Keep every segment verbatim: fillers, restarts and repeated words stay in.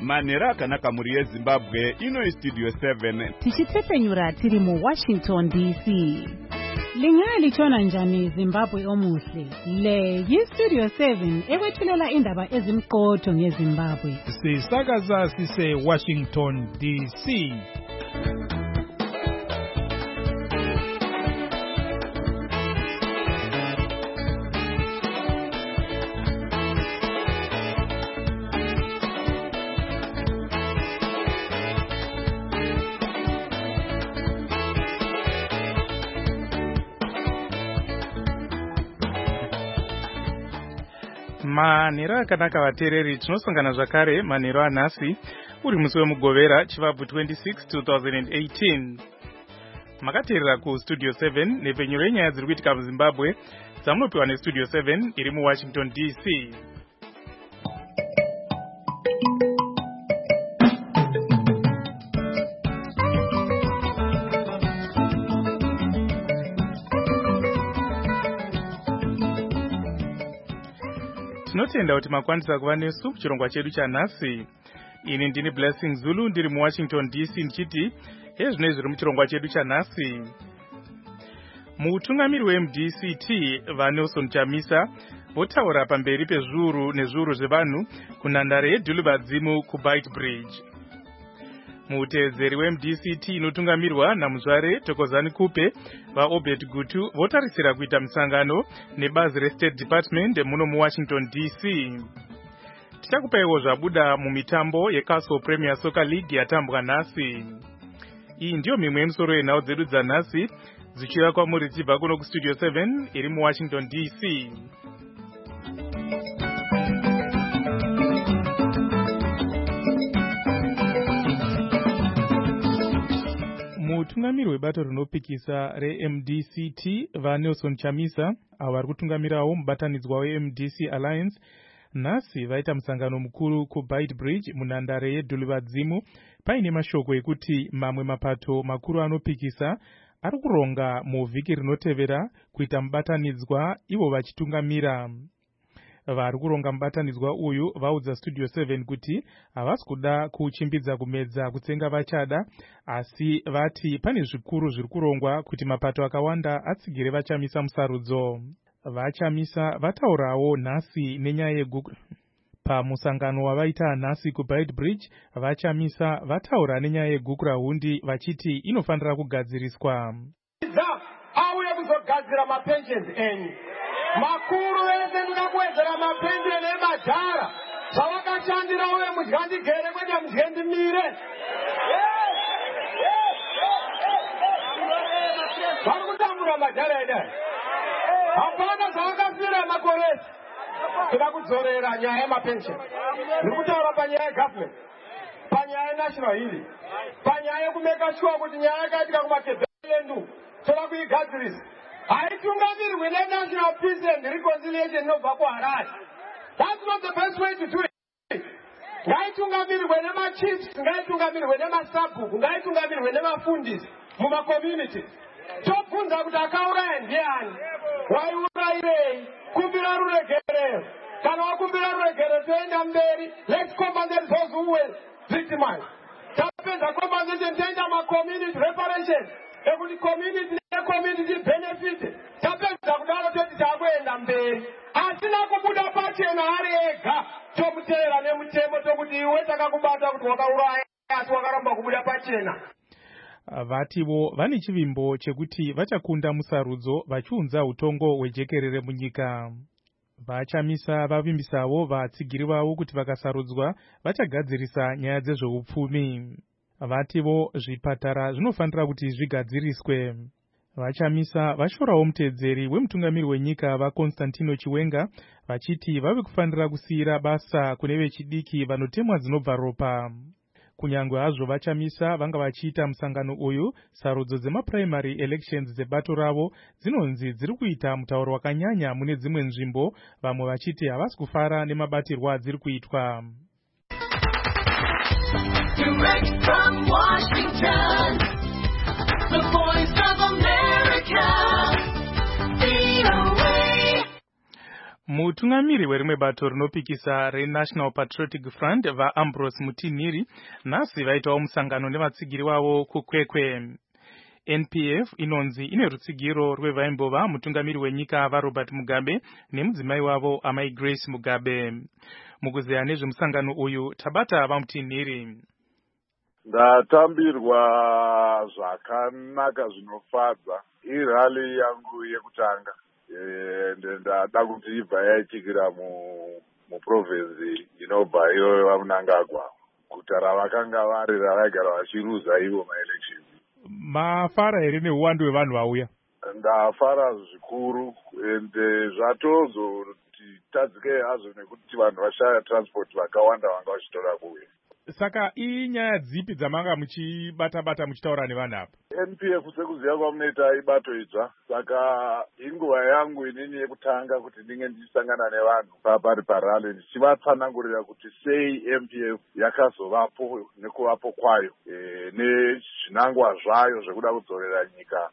manhero akanaka muri yezimbabwe ino studio seven tichitsepenyura tiri mu Washington D C. Lingalitshona njani Zimbabwe omuhle? Le yi-Studio seven ekwethulela indaba ezimqotho ngeZimbabwe. Sisakaza sise Washington D C. Manhero akanaka vateereri, tinosangana zvakare manhero anhasi uri musi wemugovera chivabvu twenty-six twenty eighteen. Makateerera kustudio seven nepfenyuro yenyaya dziri kuitika muZimbabwe dzamunopiwa nestudio seven iri muWashington D C. Tinotenda kuti makwanisa kuva nesu kuchirongwa chedu chanhasi. Ini ndini Blessing Zulu ndiri muWashington D C ndichiti ezvinoi zviri muchirongwa chedu chanhasi. Mutungamiri weM D C T vaNelson Chamisa votaura pamberi pezviuru nezviuru zvevanhu kunhandare yeDhulubadzimu kuBite Bridge. Muteedzeri weM D C T inotungamirwa namuzvare Thokozani Kupe vaObed Gutu votarisira kuita musangano nebazi reState Department muno muWashington D C. Tichakupaiwo zvabuda mumitambo yeCastle Premier Soccer League yatambwa nhasi. Iyi ndiyo mimwe yemisoro yenhau dzedu dzanhasi dzichiuya kwamuri tichibva kuno kustudio seven iri muWashington D C. Mutungamiri webato rinopikisa reM D C T vaNelson Chamisa avo vari kutungamirawo mubatanidzwa weM D C Alliance nhasi vaita musangano mukuru kuBite Bridge munhandare yeDhulubadzimu paine mashoko ekuti mamwe mapato makuru anopikisa ari kuronga muvhiki rinotevera kuita mubatanidzwa ivo vachitungamira. Vari kuronga mubatanidzwa uyu vaudza Studio seven kuti havasi kuda kuchimbidza kumedza kutsenga vachada, asi vati pane zvikuru zviri kurongwa kuti mapato akawanda atsigire Vachamisa musarudzo. Vachamisa vataurawo nhasi nenyaya yeguku. Pamusangano wavaita nhasi kuBite Bridge, Vachamisa vataura nenyaya yeguku rahundi vachiti inofanira kugadziriswa. Auye kuzogadzira mapensions enyu. Makuru ese ndingakuwedzera mapension emadhara zvavakashandira uye mudyandigere kwete mudyendimire. Vari kutambura madhara edai. Hapana zvavakafira makoresi. Toda kudzorera nyaya yemapension. Ndiri kutaura panyaya yegovernment, panyaya yenational healing, panyaya yekumeka sure kuti nyaya yakaitika kumatebhelendu toda kuigadzirisa. Haitungamirwe neNational Peace and Reconciliation inobva kuHarare. That's not the best way to do it. Ngaitungamirwe nemachiefs, ngaitungamirwe nemasabhuku, ngaitungamirwe nemafundisi mumacommunity. Tobvunza kuti akauraya ndiani, waiurayirei, kumbira ruregerero. Kana wakumbira ruregerero toenda mberi, let's compensate those who were victimized. Tapedza compensation toenda macommunity reparation. Ekuti community community benefit tapedza kudaro toti takuenda mberi asina kubuda pachena ari ega tomuteera nemutemo tokuti iwe takakubata kuti wakauraya asi wakaramba kubuda pachena. Vativo vane chivimbo chekuti vachakunda musarudzo vachiunza utongo hwejekerere munyika. Vachamisa vavimbisawo vatsigiri vavo kuti vakasarudzwa vachagadzirisa nyaya dzezveupfumi. Vativo zvipatara zvinofanira kuti zvigadziriswe. Vachamisa vashorawo muteedzeri wemutungamiri wenyika vaConstantino Chiwenga vachiti vave kufanira kusiyira basa kune vechidiki vanotemwa dzinobva ropa. Kunyangwe hazvo Vachamisa vanga vachiita musangano uyu, sarudzo dzemaprimary elections dzebato ravo dzinonzi dziri kuita mutauro wakanyanya mune dzimwe nzvimbo, vamwe vachiti havasi kufara nemabatirwa adziri kuitwa. Direct from Washington, the voice of America, V O A. mutungamiri werimwe bato rinopikisa reNational Patriotic Front vaAmbrose Mutinhiri nhasi vaitawo musangano nevatsigiri wavo kukwekwe. N P F inonzi ine rutsigiro rwevaimbova mutungamiri wenyika vaRobert Mugabe nemudzimai wavo amai Grace Mugabe. Mukuzeya nezvemusangano uyu tabata vaMutinhiri. Ndatambirwa zvakanaka zvinofadza irali yangu yekutanga ndada kuti ibva yaitikira muprovinsi inobva iyoyo vaMunangagwa, guta ravakanga vari ravaigara vachiruza ivo maelection. Mafara here neuwandu hwevanhu vauya? Ndafara zvikuru ende zvatozoti tadzike hazvo nekuti vanhu vashaya transport vakawanda vanga vachitora kuuya. Saka inyaya dzipi dzamanga muchibata-bata muchitaura nevanhu apa? N P F sekuziva kwamunoita ibato idzva, saka inguva yangu inini yekutanga kuti ndinge ndichisangana nevanhu papari parali ndichivatsanangurira kuti sei N P F yakazovapo nekuvapo kwayo e, nezvinangwa zvayo zvekuda kudzorera nyika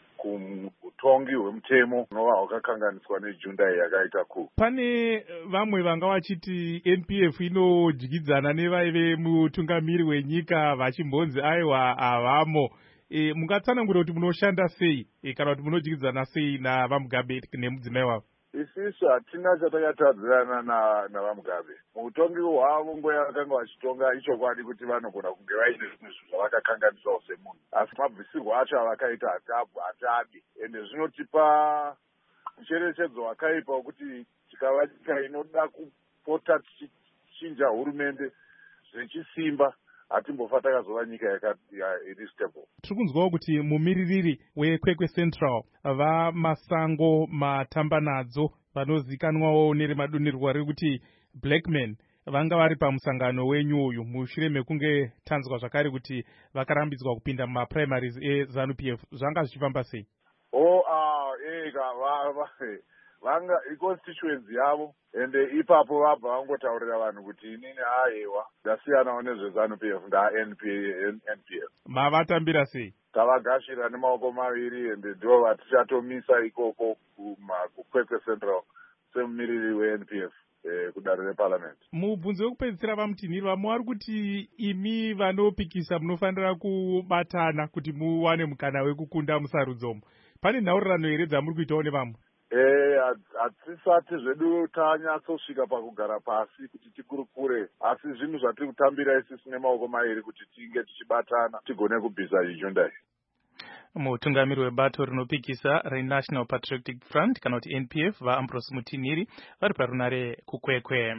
kutongi hwemutemo unova hwakakanganiswa nejundai yakaita ku. Pane vamwe vanga vachiti N P F inodyidzana nevaive mutungamiri wenyika vachimbonzi aiwa havamo. E, mungatsanangura kuti munoshanda sei e, kana kuti munodyidzana sei navaMugabe nemudzimai wavo? Isisu hatina chatakatadzirana navaMugabe. Mutongi hwavo nguva yakanga vachitonga ichokwadi kuti vanogona kunge vaine zvimwe zvinhu zvavakakanganisawo semunhu, asi mabvisirwo acho avakaita hatadi, ende zvinotipa mucherechedzo wakaipa wekuti tikava nyika inoda kupota tichichinja hurumende zvechisimba hatimbofa takazova nyika iri stable. Tiri kunzwawo kuti mumiririri weKwekwe Central vaMasango Matambanadzo vanozikanwawo neremadonherwa riri kuti Blackman vanga vari pamusangano wenyu uyu mushure mekunge tanzwa zvakare kuti vakarambidzwa kupinda mumaprimaries eZanu P F. Zvanga zvichifamba sei? Oh, ah, ega vava vanga iconstituency yavo ende ipapo vabva vangotaurira vanhu kuti inini aiwa ndasiyanawo nezveZanu P F nda N P F. Mavatambira sei? Tavagashira nemaoko maviri ende ndivo vatichatomisa ikoko kuKwekwe Central semumiriri weN P F eh, kudare reparliament. Mubvunzo wekupedzisira vaMutinhiri vamwe vari kuti imi vanopikisa munofanira kubatana kuti muwane mukana wekukunda musarudzomo. Pane nhaurirano here dzamuri kuitawo nevamwe? Eh, hatisati zvedu tanyatsosvika pakugara pasi kuti tikurukure, asi zvinhu zvatiri kutambira isisi nemaoko mairi kuti tinge tichibatana tigone kubvisa ijundai. Mutungamiri webato rinopikisa reNational Patriotic Front kana kuti N P F vaAmbrose Mutinhiri vari parunare kukwekwe.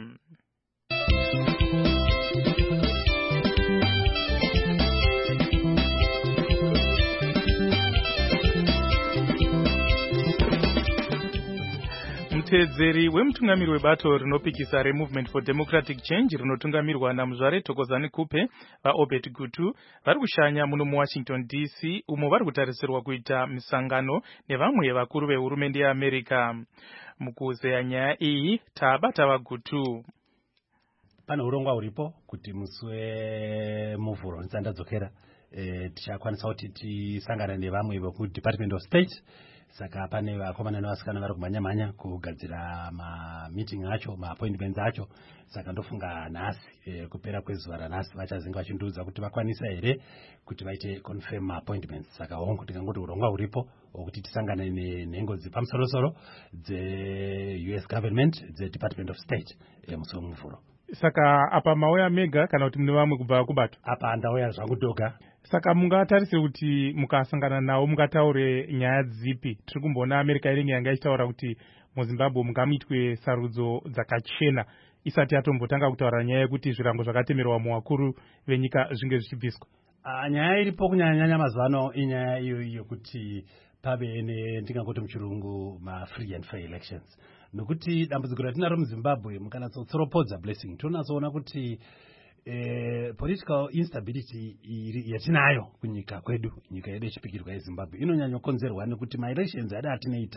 Mutedzeri wemutungamiri webato rinopikisa reMovement for Democratic Change rinotungamirwa naMuzvare Thokozani Kupe vaObert Gutu vari kushanya muno muWashington D C umo vari kutarisirwa kuita misangano nevamwe vakuru vehurumende yeAmerica. Mukuzeya nyaya iyi tabata vaGutu. Pane urongwa uripo kuti musi wemuvhuro ndisandadzokera e, tichakwanisa kuti tisangane nevamwe vekuDepartment of State. Saka pane vakomana nevasikana vari kumhanya-mhanya kugadzira ma-meeting acho, ma-appointments acho. Saka ndofunga nhasi e, kupera kwezuva ranhasi vachazinga vachindiudza kuti vakwanisa here kuti vaite confirm ma-appointments. Saka hongu tikangoti urongwa uripo wokuti tisangane nenhengo dzepamusoro-soro dze-U S government, dze-Department of State e, musi wemuvhuro. Saka apa mauya mega kana kuti mune vamwe kubva kubato? Apa ndauya zvangu doga. Saka mungatarise kuti mukasangana nawo mungataure nyaya dzipi? Tiri kumboona America iringe yanga ichitaura kuti muZimbabwe mungamuitwe sarudzo dzakachena isati yatombotanga kutaura nyaya yekuti zvirango zvakatemerwa muvakuru venyika zvinge zvichibviswa. Uh, nyaya iripo kunyanya-nyanya mazuvano inyaya iyo yokuti pave ndingangoti muchirungu ma-free and fair elections. Nokuti dambudziko ratinaro muZimbabwe mukanatsotsiropodza Blessing tonatsoona kuti eh, political instability yatinayo kunyika kwedu, nyika yedu yechipikirwa yeZimbabwe inonyanyokonzerwa nekuti ma-elections ada atinoita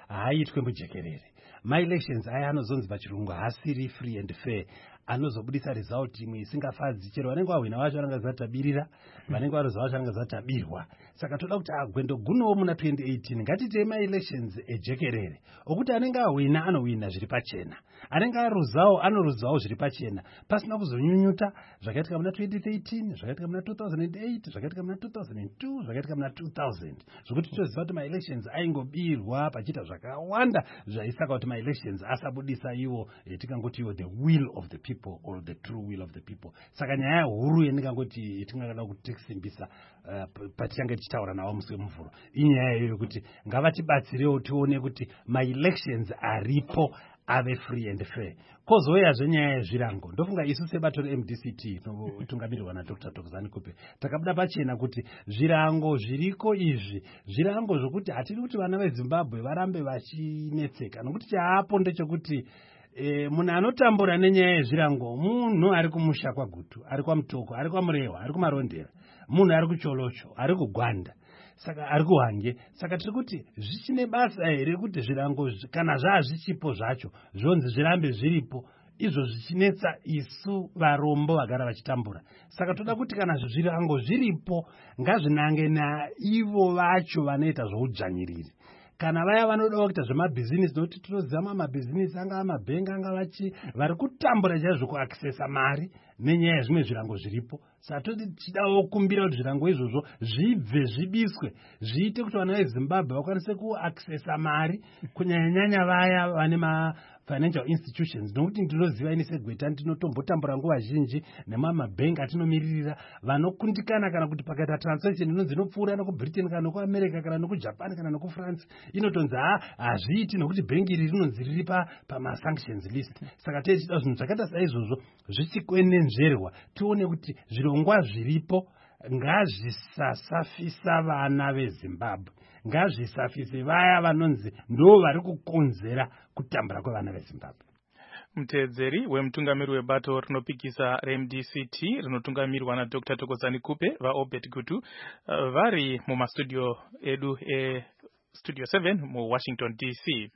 haaitwe mujekerere. Maelections aya anozonzi pachirungu haasiri free and fair, anozobudisa result imwe isingafadzi. Chero vanenge vahwina vacho vanenge vatabirira, vanenge varoza vacho vanenge vatabirwa. Saka toda kuti agwendo gunowo muna twenty eighteen ngatiite maelections ejekerere okuti anenge ahwina anohwina zviri pachena, anenge arozawo anorodzawo zviri pachena, pasina kuzonyunyuta zvakaitika muna twenty thirteen, zvakaitika muna two thousand eight, zvakaitika muna two thousand two, zvakaitika muna two thousand, zvokuti toziva kuti maelections aingobirwa pachiita zvakawanda zvaisaka kuti maelections asabudisa iwo etikangoti iwo the will of the people or the true will of the people. Saka nyaya huru yendingangoti yetingada kutisimbisa uh, patichange tichitaura navo musi wemuvhuro inyaya iyoyo kuti ngavatibatsirewo tione kuti maelections aripo ave free and fair. Kozouya nyaya yezvirango, ndofunga isu sebato re M D C T tungamirirwa naDr Thokozani Kupe takabuda pachena kuti zvirango zviriko izvi zvirango zvokuti hatidi kuti vana veZimbabwe varambe vachinetseka, nokuti chaapo ndechekuti E, munhu anotambura nenyaya yezvirango munhu ari kumusha kwaGutu, ari kwaMutoko, ari kwaMurehwa, ari kuMarondera, munhu ari kuCholocho, ari kuGwanda, saka ari kuHwange. Saka tiri kuti zvichine basa here kuti zvirango kana zvaazvichipo zvacho zvonzi zvirambe zviripo, izvo zvichinetsa isu varombo vagara vachitambura. Saka toda kuti kana zvirango zviripo ngazvinange naivo vacho vanoita zvoudzvanyiriri. Kana vaya vanoda kuita zvemabhizinesi, nokuti tinoziva mamabhizinesi angava mabhengi angava chi vari kutambura chaizvo kuaccessa mari nenyaya yezvimwe zvirango zviripo. Saka toti tichidawo kumbira kuti zvirango izvozvo zvibve zvibiswe zviite kuti vana veZimbabwe vakwanise kuaccessa mari, kunyanyanyanya vaya vane ma financial institutions, nokuti ndinoziva ini seGweta ndinotombotambura nguva zhinji nemamabhengi atinomiririra vanokundikana kana kuti pakaita transaction inonzi inopfuura nokuBritain kana nokuAmerica kana nokuJapan kana nokuFrance inotonzi ha hazviiti nokuti bhengi iri rinonzi riri pamasanctions list. Saka tichida zvinhu zvakaita saizvozvo zvichikwenenzverwa tione kuti zvirongwa zviripo ngazvisasafisa vana veZimbabwe, ngazvisafise vaya vanonzi ndo vari kukonzera kutambura kwevana veZimbabwe. Mutedzeri wemutungamiri webato rinopikisa reM D C T rinotungamirwa naDr Thokozani Kupe vaObert Gutu uh, vari mumastudio edu e Studio seven mu Washington D C.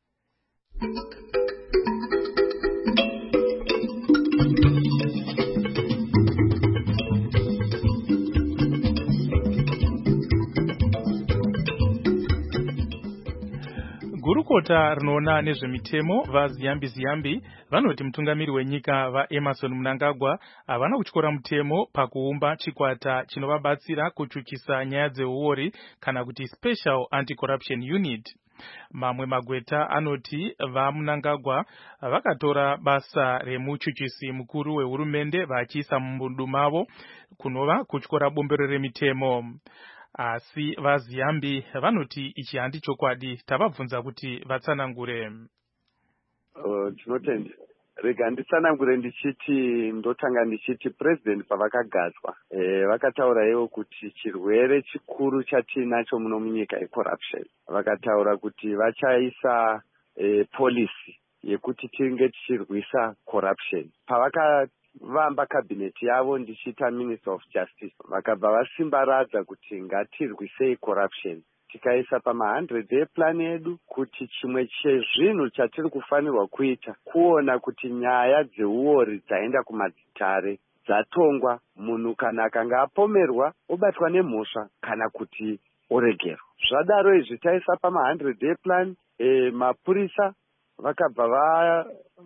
Gurukota rinoona nezvemitemo vaZiyambi Ziyambi vanoti mutungamiri wenyika vaEmmerson Mnangagwa havana kutyora mutemo pakuumba chikwata chinovabatsira kutsvukisa nyaya dzeuori kana kuti Special Anti-Corruption Unit. Mamwe magweta anoti vaMnangagwa vakatora basa remutsvukisi mukuru wehurumende vachiisa mumbundu mavo kunova kutyora bombero remitemo. Asi vaZiyambi vanoti ichi handi chokwadi, tavabvunza kuti vatsanangure. Uh, tinotenda rega nditsanangure ndichiti ndotanga ndichiti president pavakagadzwa e, vakataura ivo kuti chirwere chikuru chatinacho muno munyika ecorruption. Vakataura kuti vachaisa e, policy yekuti tinge tichirwisa corruption. Pavaka vamba kabineti yavo ndichita Minister of Justice vakabva vasimbaradza kuti ngatirwisei corruption, tikaisa pama one hundred day plan yedu kuti chimwe chezvinhu chatiri kufanirwa kuita kuona kuti nyaya dzeuori dzaenda kumadzitare dzatongwa, munhu kana akanga apomerwa obatwa nemhosva kana kuti oregerwa. Zvadaro izvi taisa pama one hundred day plan. E, mapurisa vakabva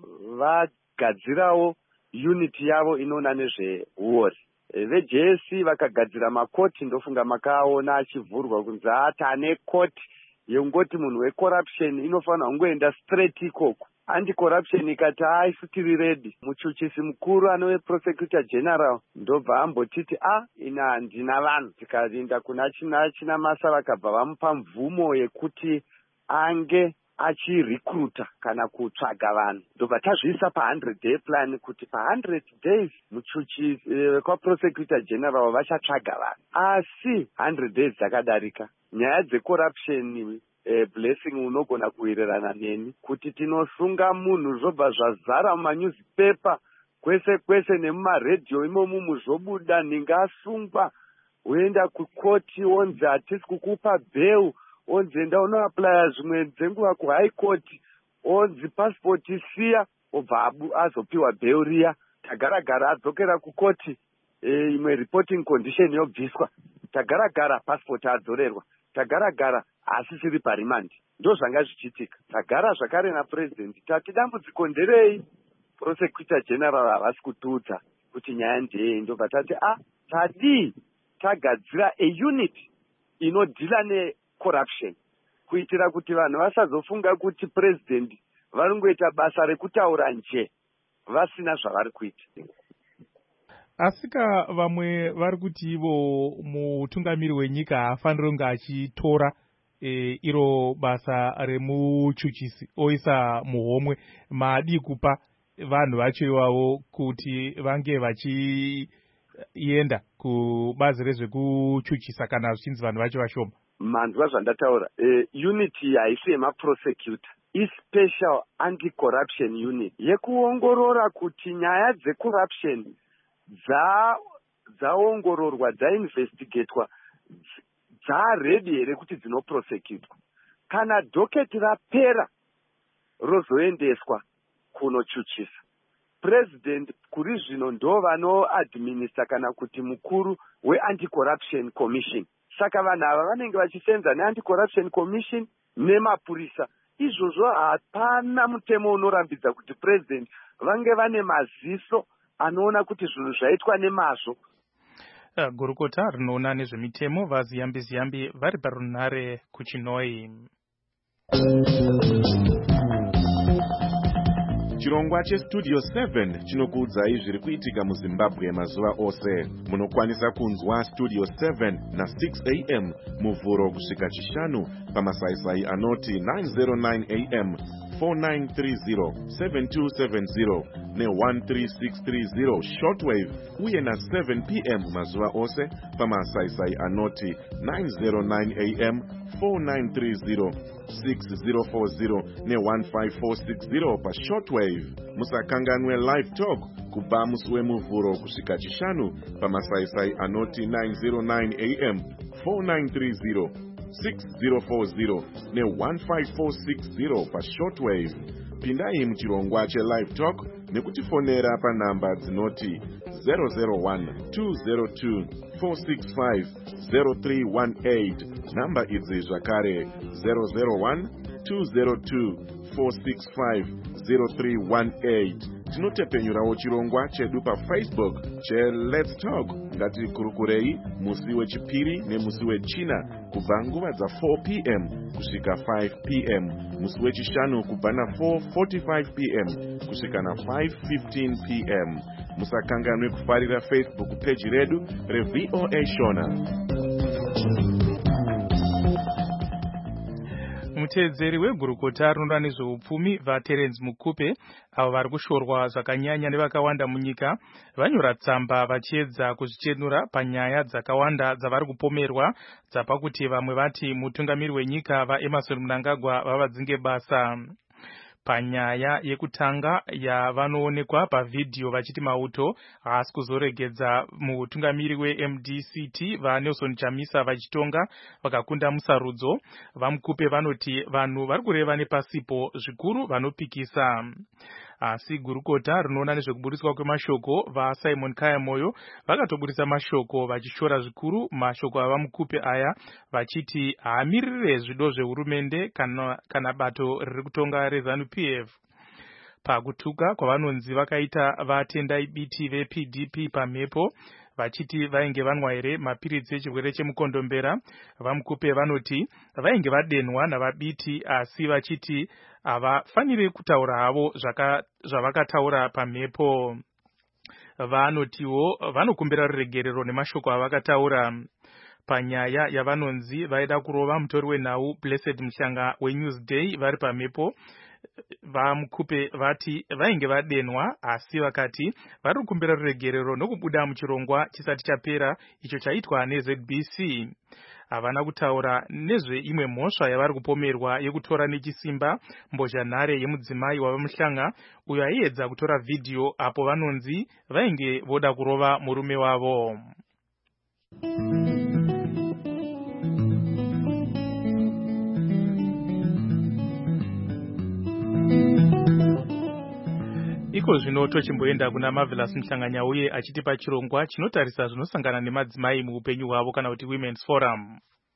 vagadzirawo unit yavo inoona nezveuori. E, veJ S C vakagadzira makoti, ndofunga makaona achivhurwa kunzi atane koti yongoti munhu wecorruption inofanira kungoenda straight ikoko. Anti-corruption ikati aisu tiri ready. Muchuchisi mukuru anove prosecutor general ndobva ambotiti a ina handina vanhu. Tikaenda kuna china china masa vakabva vamupa mvumo yekuti ange achirecruita kana kutsvaga vanhu. Ndobva tazviisa pa one hundred day plan kuti pa one hundred days muchuchi eh, kwa prosecutor general vachatsvaga vanhu. Asi one hundred days dzakadarika, nyaya dzecorruption eh, blessing unogona kuwirirana neni kuti tinosunga munhu zvobva zvazara mumanewspaper kwese kwese nemumaredhiyo imomu muzvobuda ningasungwa uenda kukoti onzi hatisi kukupa bheu onzi enda unoaplya zvimwe dzenguva kuhigh court, onzi passport isiya, obva azopiwa bail riya. Tagara gara adzokera kukoti, e, imwe reporting condition yobviswa. Tagara gara passport adzorerwa. Tagara gara asisiri parimandi. Ndo zvanga zvichiitika. Tagara zvakare na president tati dambudziko nderei, prosecutor general havasi kutiudza kuti nyaya ndei. Ndobva tati ah tadi tagadzira a unit inodhila necorruption kuitira kuti vanhu vasazofunga kuti president varingoita basa rekutaura nje vasina zvavari kuita. Asika vamwe vari kuti ivo mutungamiri wenyika haafaniri kunge achitora e, iro basa remuchuchisi oisa muhomwe. Maadi kupa vanhu vacho ivavo kuti vange vachienda kubazi rezvekuchuchisa kana zvichinzi vanhu vacho vashoma. Manzwa zvandataura, e, unity haisi yemaprosecutor, ispecial anti-corruption unit yekuongorora kuti nyaya dzecorruption dzaongororwa, dzainvestigatwa, dzaredi here kuti dzinoprosecutwa. Kana doketi rapera rozoendeswa kunochuchisa, president kuri zvino ndo vanoadminister kana kuti mukuru weanti-corruption commission. Saka vanhu ava vanenge vachisenza neanti-corruption commission nemapurisa. Izvozvo hapana mutemo unorambidza kuti president vange vane maziso anoona kuti zvinhu zvaitwa nemazvo. Uh, gurukota rinoona nezvemitemo vaziyambi ziyambi vari parunhare kuChinoi. Chirongwa chestudio seven chinokuudzai zviri kuitika muZimbabwe mazuva ose. Munokwanisa kunzwa studio seven na six a m muvhuro kusvika chishanu pamasaisai anoti nine oh nine a m, four nine three zero, seven two seven zero ne one three six three zero shortwave, uye na seven p m mazuva ose pamasaisai anoti nine oh nine a m, four nine three zero, six zero four zero ne one five four six zero pa shortwave. Musakanganwe live talk kubva musi wemuvhuro kusvika chishanu pamasaisai anoti nine oh nine a m, four nine three zero, six zero four zero ne one five four six zero pa shortwave. Pindai muchirongwa chelive talk nekutifonera panhamba dzinoti zero zero one, two zero two, four six five, zero three one eight. Namba idzi zvakare zero zero one, two zero two, four six five, zero three one eight. Tinotepenyurawo chirongwa chedu paFacebook cheLet's Talk. Ngatikurukurei musi wechipiri nemusi wechina kubva nguva dza four p m kusvika five p m, musi wechishanu kubva na four forty-five p m kusvika na five fifteen p m. Musakanganwe kufarira Facebook page redu reV O A Shona. Mutedzeri wegurukota rinoona nezveupfumi vaTerence Mukupe avo vari kushorwa zvakanyanya nevakawanda munyika vanyora tsamba vachiedza kuzvichenura panyaya dzakawanda dzavari kupomerwa dzapakuti vamwe vati mutungamiri wenyika vaEmmerson Mnangagwa vavadzinge basa. Panyaya yekutanga yavanoonekwa pavhidhiyo vachiti mauto haasi kuzoregedza mutungamiri weM D C T vaNelson Chamisa vachitonga vakakunda musarudzo. VaMukupe vanoti vanhu vari kureva nepasipo zvikuru vanopikisa. Asi gurukota rinoona nezvekuburiswa kwemashoko vaSimon Kayamoyo vakatoburisa mashoko vachishora zvikuru mashoko avaMukupe aya vachiti haamirire zvido zvehurumende kana, kana bato riri kutonga reZANU P F. Pakutuka kwavanonzi vakaita vatendai biti veP D P pamhepo vachiti vainge vanwa here mapiritsi echirwere chemukondombera, vaMukupe vanoti vainge vadenwa navabiti asi vachiti havafaniri kutaura havo zvavakataura pamhepo. Vanotiwo vanokumbira ruregerero nemashoko avakataura. Panyaya yavanonzi vaida kurova mutori wenhau Blessed Mushanga weNewsday vari pamhepo, vaMukupe vati vainge vadenwa asi vakati vari kukumbira ruregerero nokubuda muchirongwa chisati chapera icho chaitwa neZ B C. Havana kutaura nezveimwe mhosva yavari kupomerwa yekutora nechisimba mbozhanhare yemudzimai wavaMushanga uyo aiedza kutora vhidhiyo apo vanonzi vainge voda kurova murume wavo. iko zvino tochimboenda kuna Marvelous Mhlanganyauye achitipa chirongwa chinotarisa zvinosangana nemadzimai muupenyu hwavo kana kuti Women's Forum.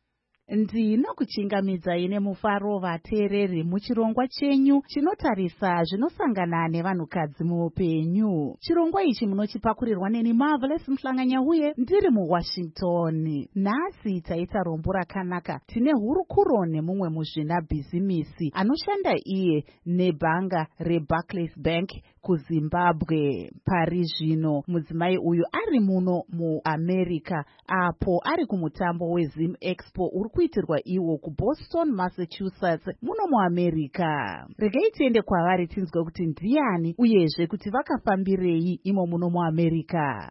Ndinokuchingamidzai nemufaro vateereri muchirongwa chenyu chinotarisa zvinosangana nevanhukadzi muupenyu. Chirongwa ichi munochipakurirwa neni Marvelous Mhlanganyauye ndiri muWashington. Nhasi taita rombo rakanaka. Tine hurukuro nemumwe muzvina bhizimisi anoshanda iye nebhanga reBarclays Bank kuZimbabwe. Pari zvino mudzimai uyu ari muno muAmerica apo ari kumutambo weZim Expo uri kuitirwa iwo kuBoston, Massachusetts muno muAmerica. Regai tiende kwavari tinzwe kuti ndiani uyezve kuti vakafambirei imo muno muAmerica.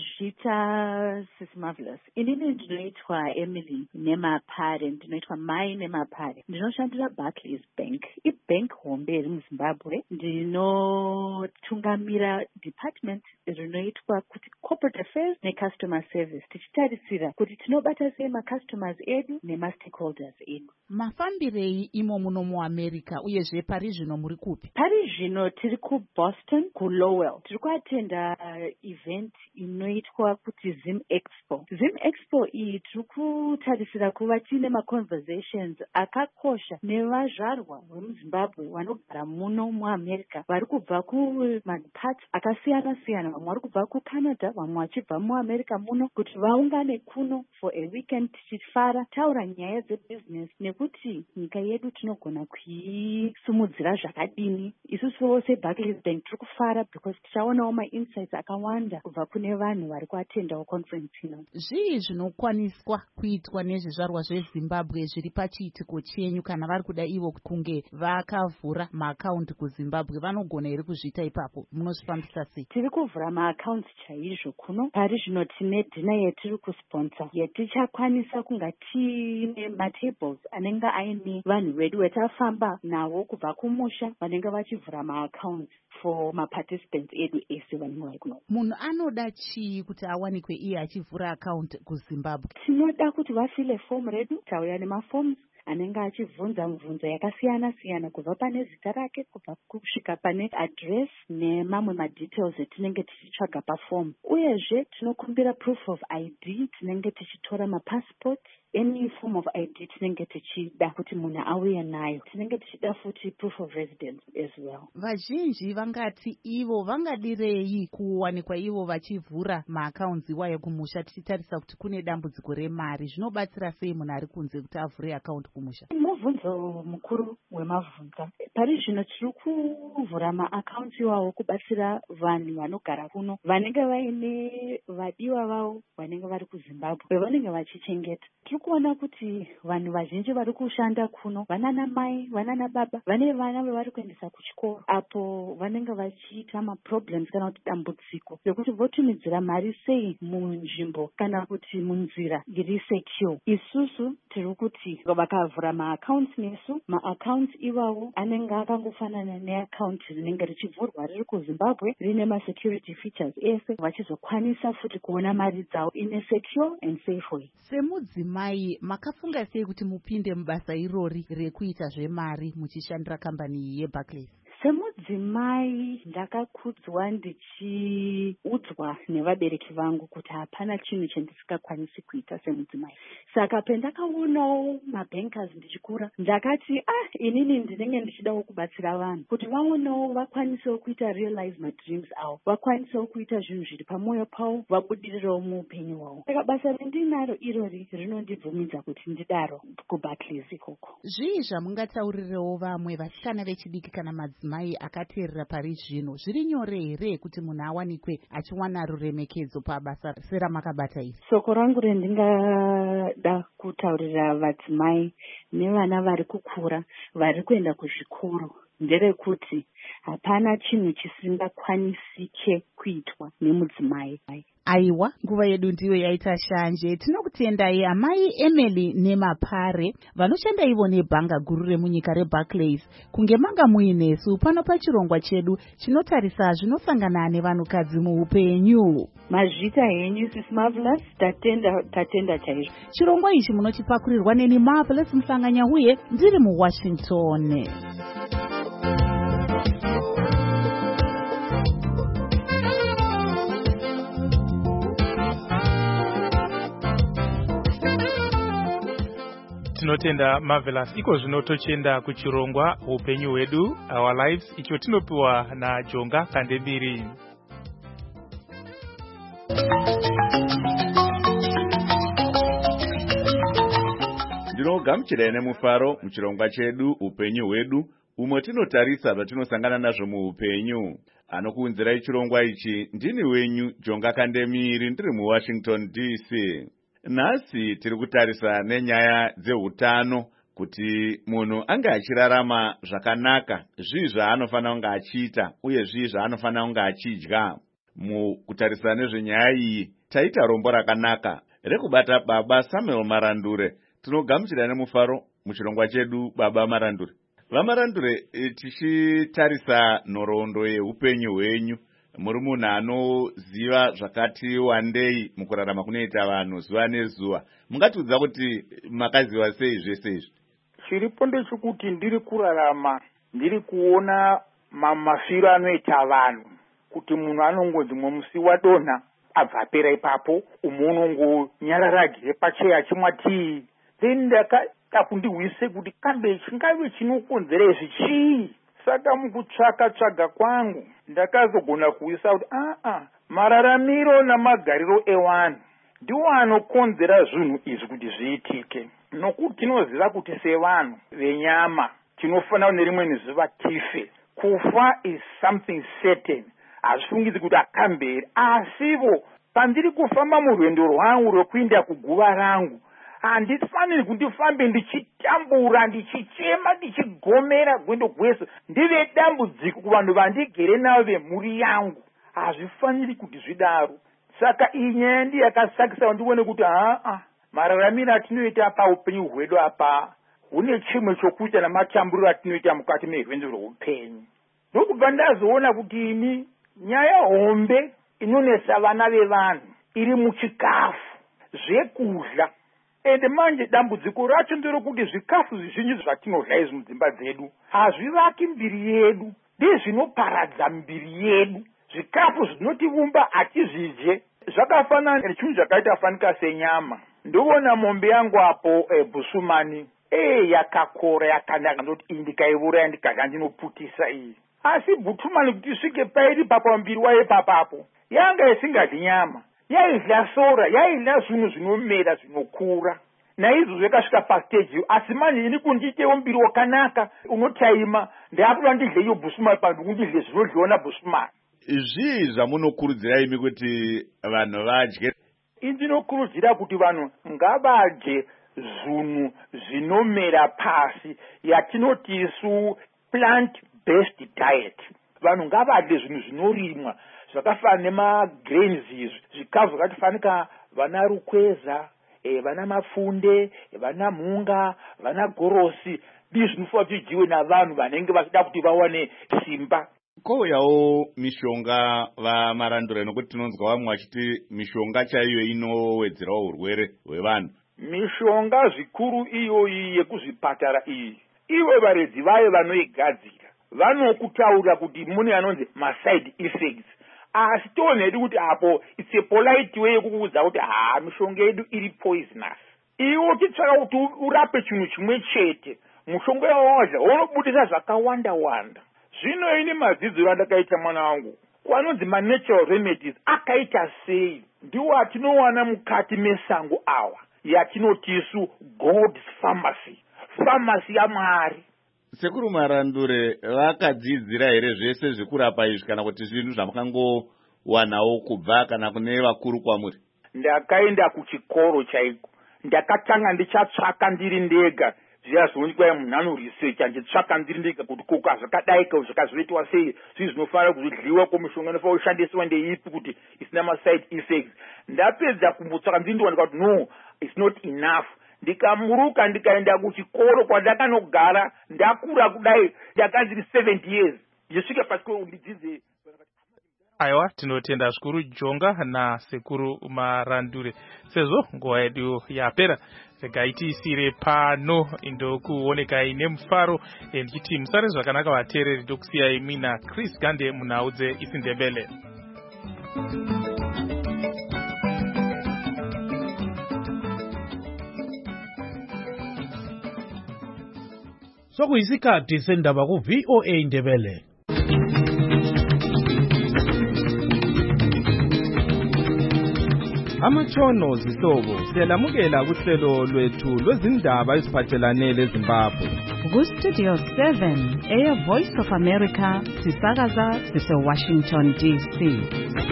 Mazvita Sis Marvelous. Inini ndinoitwa Emily Nemapare, ndinoitwa Mai Nemapare. Ndinoshandira Barclays Bank. IBank hombe iri muZimbabwe. Ndinotungamira department rinoitwa kuti Corporate Affairs neCustomer Service. Tichitarisira kuti tinobata sei macustomers edu nemastakeholders edu. Mafambirei imo muno muAmerica uyezve pari zvino muri kupi? Pari zvino tiri kuBoston kuLowell. Tiri kuatenda uh, event inoitwa kuti Zim Expo. Zim Expo iyi tiri kutarisira kuva tine maconversations akakosha nevazvarwa vemuZimbabwe vanogara muno muAmerica vari kubva kumaparts akasiyana siyana. Vamwe vari kubva kuCanada, vamwe vachibva muAmerica muno kuti vaungane kuno for a weekend tichifara taura nyaya dzebusiness nekuti nyika yedu tinogona kuisumudzira zvakadini. Isusu vose Barclays Bank tiri kufara because tichaonawo mainsights akawanda kubva kune vanhu vari kuatendawo conference ino. Zvii zvinokwaniswa kuitwa nezvizvarwa zveZimbabwe zviri pachiitiko chenyu kana vari kuda ivo kunge vakavhura maakaunti kuZimbabwe vanogona here kuzviita ipapo? Munozvifambisa sei? Tiri kuvhura maakaunti chaizvo kuno. Pari zvino tine dhina yetiri kusponsor yetichakwanisa kunga tiine matables anenge aine vanhu vedu vetafamba navo kubva kumusha vanenge vachivhura maakaunti for maparticipants edu ese vanenge vari kuno. Munhu anoda chii kuti awanikwe iye achivhura akaunti kuZimbabwe? Tinoda kuti vafile fomu redu, tauya nemafomu anenge achibvunza mibvunzo yakasiyana siyana kubva pane zita rake kubva kusvika pane address nemamwe madetails etinenge tichitsvaga pafomu. Uyezve tinokumbira proof of I D, tinenge tichitora mapassport, any form of I D tinenge tichida kuti munhu auye nayo. Tinenge tichida futi proof of residence as well. Vazhinji vangati ivo vangadirei kuwanikwa ivo vachivhura maakaunti iwayo kumusha tichitarisa kuti kune dambudziko remari. Zvinobatsira sei munhu ari kunze kuti avhure akaunti kumusha? Mubvunzo mukuru wemabvunza. Pari zvino tiri kuvhura maakaunti iwawo kubatsira vanhu vanogara kuno vanenge vaine vadiwa vavo vanenge vari kuZimbabwe vanenge vachichengeta. Tiri kuona kuti vanhu vazhinji vari kushanda kuno vanana mai vanana baba vane vana vavari kuendesa kuchikoro apo vanenge vachiita maproblems kana kuti dambudziko rekuti votumidzira mari sei munzvimbo kana kuti munzira iri secure. Isusu tiri kuti vakavhura maakaunti nesu maakaunti iwawo anenge akangofanana neakaunti rinenge richivhurwa riri kuZimbabwe rine masecurity features ese vachizokwanisa futi kuona mari dzavo ine secure and safe way. Semudzimai makafunga sei kuti mupinde mubasa irori rekuita zvemari muchishandira kambani yeBarclays? Semudzimai ndakakudzwa ndichiudzwa nevabereki vangu kuti hapana chinhu chandisingakwanisi kuita semudzimai. Saka pendakaonawo mabankers ndichikura ndakati ah inini ndinenge ndichidawo kubatsira vanhu kuti vaonewo vakwanisewo kuita realize my dreams avo, vakwanisewo kuita zvinhu zviri pamwoyo pavo, vabudirirewo muupenyu hwavo. Saka basa rendinaro irori rinondibvumidza kuti ndidaro kuBarclays ikoko. Zvii zvamungataurirewo vamwe vasikana vechidiki kana madzimai mai akateerera pari zvino? Zviri nyore here kuti munhu awanikwe achiwana ruremekedzo pabasa seramakabata iri? Soko rangu rendingada kutaurira vadzimai nevana vari kukura vari kuenda kuzvikoro nderekuti hapana chinhu chisingakwanisike kuitwa nemudzimai. Aiwa, nguva yedu ndiyo yaita shanje. Tinokutendai amai Emily Nemapare vanoshanda ivo nebhanga guru remunyika reBarclays kunge manga muinesu pano pachirongwa chedu chinotarisa zvinosangana nevanhukadzi muupenyu. Mazvita henyu Sis Marvelous, tatenda tatenda chaizvo. Chirongwa ichi munochipakurirwa neni Marvelous Mhlanganyauye ndiri muWashington. tinotenda Marvelous. Iko zvino tochenda kuchirongwa upenyu hwedu, Our Lives, icho tinopiwa naJonga Kandemiri. Ndinogamuchira nemufaro muchirongwa chedu upenyu hwedu, umwe tinotarisa zvatinosangana nazvo muupenyu. Anokuunzirai chirongwa ichi ndini wenyu Jonga Kandemiri, ndiri muWashington D C. Nhasi tiri kutarisa nenyaya dzehutano, kuti munhu ange achirarama zvakanaka, zvii zvaanofanira kunge achiita uye zvii zvaanofanira kunge achidya. Mukutarisa nezvenyaya iyi taita rombo rakanaka rekubata Baba Samuel Marandure. Tinogamuchira nemufaro muchirongwa chedu Baba Marandure. VaMarandure, tichitarisa nhoroondo yeupenyu hwenyu, muri munhu anoziva zvakati wandei mukurarama kunoita vanhu zuva nezuva. Mungatiudza kuti makaziva sei zvese izvi? Chiripo ndechekuti ndiri kurarama ndiri kuona mafiro anoita vanhu, kuti munhu anongonzi musi wadonha abva apera ipapo, umwe unongonyararagire pacheya chimwa tii. Then ndakada kundiwise kuti kambe chingave chinokonzera izvi chii. Saka mukutsvaka tsvaga kwangu ndakazogona kuisa kuti aa mararamiro namagariro evanhu ndiwo anokonzera zvinhu izvi kuti zviitike. Nokuti tinoziva kuti sevanhu venyama tinofanira nerimwe nezuva tife. Kufa is something certain. Hazvifungidzi kuti akamberi. Asivo pandiri kufamba murwendo rwangu rwekuenda kuguva rangu, handifaniri kuti ndifambe ndichitambura, ndichichema, ndichigomera gwendo gwese ndive dambudziko kuvanhu vandigere navo vemhuri yangu. Hazvifaniri kuti zvidaro. Saka iyi nyaya ndiyo yakasakisa ndione kuti haa, mararamiro atinoita paupenyu hwedu apa hune chimwe chokuita namatamburiro atinoita mukati merwendo rweupenyu. Ndokubva ndazoona kuti ini nyaya hombe inonesa vana vevanhu iri muchikafu, zvekudya. Ende manje dambudziko racho nderokuti zvikafu zvizhinji zvatinodya izvi mudzimba dzedu hazvivaki mbiri yedu, ndezvinoparadza mbiri yedu. Zvikafu zvinotivumba hatizvidye. Zvakafanana nechinhu chakaita fanika senyama. Ndoona mombe yangu apo e, Busumani e yakakora yakanaka, ndoti iyi ndikaiuraya ndikadya ndinoputisa iyi. Asi Busumani kuti isvike pairi papambiri waye papapo yanga isingadyi nyama, yaidya sora, yaidya zvinhu zvinomera zvinokura. Naizvozvo yakasvika pastage, asi manje ini kundiitewo mbiri wakanaka unotaima, ndakuda ndidye iyo Busumani panduku ndidye zvinodyiwa naBusumani. Zvii zvamunokurudzira imi kuti vanhu vadye? Indinokurudzira kuti vanhu ngavadye zvinhu zvinomera pasi, yatinoti isu plant based diet. Vanhu ngavadye zvinhu zvinorimwa zvakafanana nemagrains izvi, zvikafu zvakatifanika vana rukweza, e, vana mapfunde, e, vana mhunga, vana gorosi, ndizvo zvinofanira kuti zvidyiwe navanhu vanenge vachida kuti vawane simba. Kouyawo mishonga vaMarandure, nokuti tinonzwa vamwe vachiti mishonga chaiyo inowedzerawo urwere hwevanhu. Mishonga zvikuru iyoyi yekuzvipatara iyi, iwe varedzi vayo vanoigadzira vanokutaura kuti mune anonzi maside effects. Asi tonedi kuti apo it's a polite way yekukuudza kuti haa mishonga yedu iri poisonous. Iwe uchitsvaka kuti urape chinhu chimwe chete, mushonga yawadya unobudisa zvakawanda wanda. Zvino ini madzidziro andakaita mwana wangu kwanonzi manatural remedies akaita sei ndiwo atinowana mukati mesango awa yatinoti isu God's pharmacy, pharmacy yaMwari. Sekuru Marandure, vakadzidzira here zvese zvekurapa izvi kana kuti zvinhu zvamukangowanawo kubva kana kune vakuru kwamuri? Ndakaenda kuchikoro chaiko, ndakatanga ndichatsvaka ndiri ndega. Zviyazonekwa munhu anoresearcha nditsvaka ndiri ndega kuti koka zvakadaika zvakazoitwa sei, zvinhu zvinofanira kuzvidliwa komishonga inofanira kushandiswa ndeipi kuti isina maside effects. Ndapedza kumbotsvaka ndindowanika kuti no, it's not enough. Ndikamuruka ndikaenda kuchikoro kwandakanogara, ndakura kudai, ndakanziri seventy years ndisvika pachikoro ndidzidze. Aiwa, tinotenda zvikuru Jonga nasekuru Marandure. Sezvo nguva yedu yapera, regai tiisire pano indokuonekai nemufaro ndichiti musare zvakanaka vateereri, ndokusiyai mina Chris Gande munhau dzeIsiNdebele. sokuyisikhathi sendaba ku V O A Ndebele. Amatshono zihlobo siyalamukela kuhlelo lwethu lwezindaba eziphathelane leZimbabwe. Ku Studio seven, Air Voice of America, sisakaza sise Washington D C.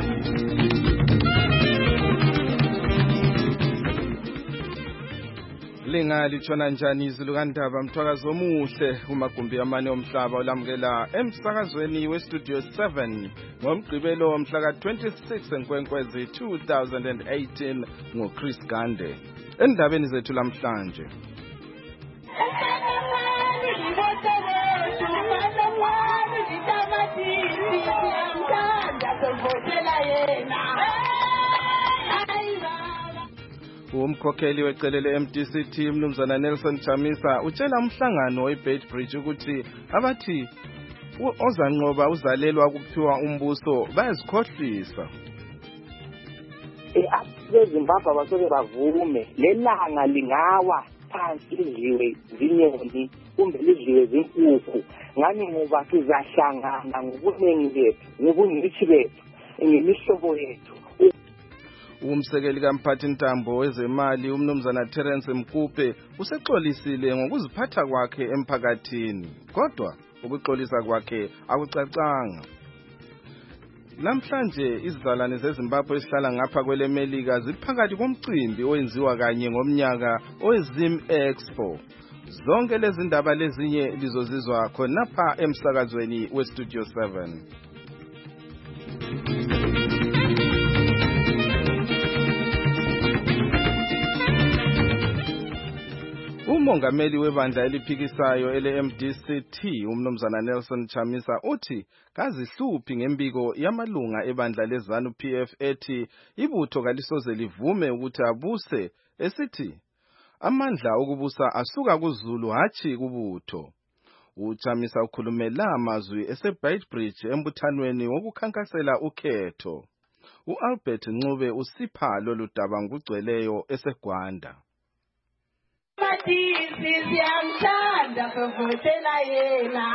Linga litshona njani izulu kandaba mthwakazo omuhle kumagumbi amane omhlaba olamukela emsakazweni we Studio seven ngomgqibelo mhla ka twenty-six enkwenkwezi two thousand eighteen ngo Chris Gande. Endabeni zethu lamhlanje. Umkhokheli wecelele M D C T Mnumzana Nelson Chamisa utshela umhlangano eBeitbridge ukuthi abathi ozanqoba uzalelwa kuphiwa umbuso bayazikhohlisa. eZimbabwe basoke bavume lelanga lingawa phansi lidliwe zinyoni kumbe lidliwe zinkukhu ngani ngoba sizahlangana ngobuningi bethu ngobungcitshi bethu ngemihlobo yethu. Umsekeli kamphathi ntambo wezemali uMnumzana Terence Mkupe usexolisile ngokuziphatha kwakhe emphakathini kodwa ukuxolisa kwakhe akucacanga. Namhlanje izizalwane zeZimbabwe esihlala ngapha kwele Melika ziphakathi komcimbi owenziwa kanye ngomnyaka oweZim Expo. Zonke lezi ndaba lezinye lizozizwa khonapha emsakazweni we Studio seven. Umongameli webandla eliphikisayo ele M D C T uMnumzana Nelson Chamisa uthi kazihluphi ngembiko yamalunga ebandla leZanu P F ethi ibutho kalisoze livume ukuthi abuse esithi amandla okubusa asuka kuZulu hathi kubutho. UChamisa ukhulumela amazwi eseBeitbridge embuthanweni wokukhankasela ukhetho. uAlbert Ncube usipha lolu daba ngugcweleyo eseGwanda. Siyamthanda bevotela yena.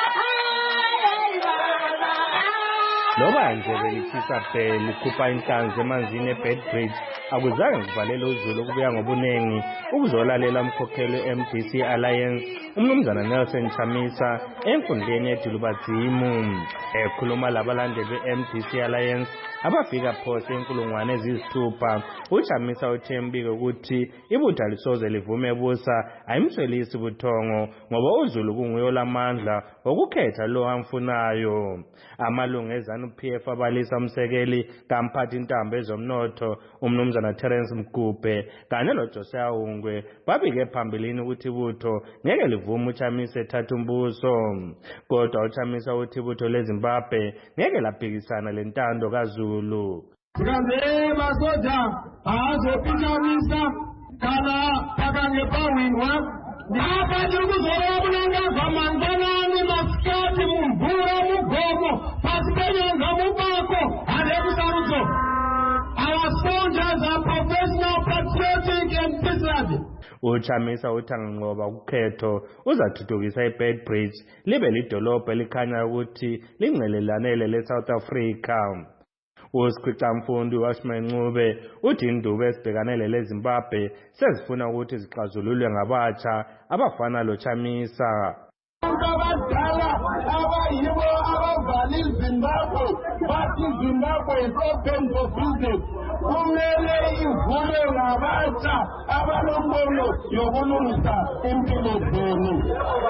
Loba nje belithisa phela likhupha inhlanzi emanzini eBeitbridge akuzange kuvalele uZulu ukubuya ngobunengi ukuzolalela umkhokheli we-M D C Alliance uMnumzana Nelson Chamisa enkundleni eDulubadzimu. Ekhuluma labalandeli be-M D C Alliance abafika phose inkulungwane eziyisithupha uChamisa uthembike ukuthi ibutho lisoze livume busa ayimswelisi buthongo ngoba uZulu kunguye lamandla okukhetha lo amfunayo. Amalungu eZanu P F abalisa umsekeli kamphathi intambo ezomnotho uMnumzana Terence Mkupe kanye loJosiah Ungwe babike phambilini ukuthi ibutho ngeke livume uChamisa ethatha umbuso kodwa uChamisa uthi ibutho leZimbabwe ngeke laphikisana lentando kaZulu. Tikaze masoja azopinamisa kana pakange pawinwa ndapa tikuzorora kunangazva manzanani masikati mumvura mugomo pasi penyonga mubako hande kusarudzo. Our soldiers are professional, patriotic and peaceable. uChamisa uthi anganqoba ukhetho uzathuthukisa iBeitbridge libe lidolobha elikhanya ukuthi lingcelelanele leSouth Africa. uSikhwicamfundo uWashman Ncube uthi indubo ezibhekanele leZimbabwe sezifuna ukuthi zixazululwe ngabatsha abafana loChamisa. Abadala abayibo abavala iZimbabwe bathi iZimbabwe is open for business. Kumele ivule ngabatsha abalombono yokulungisa impilo zenu.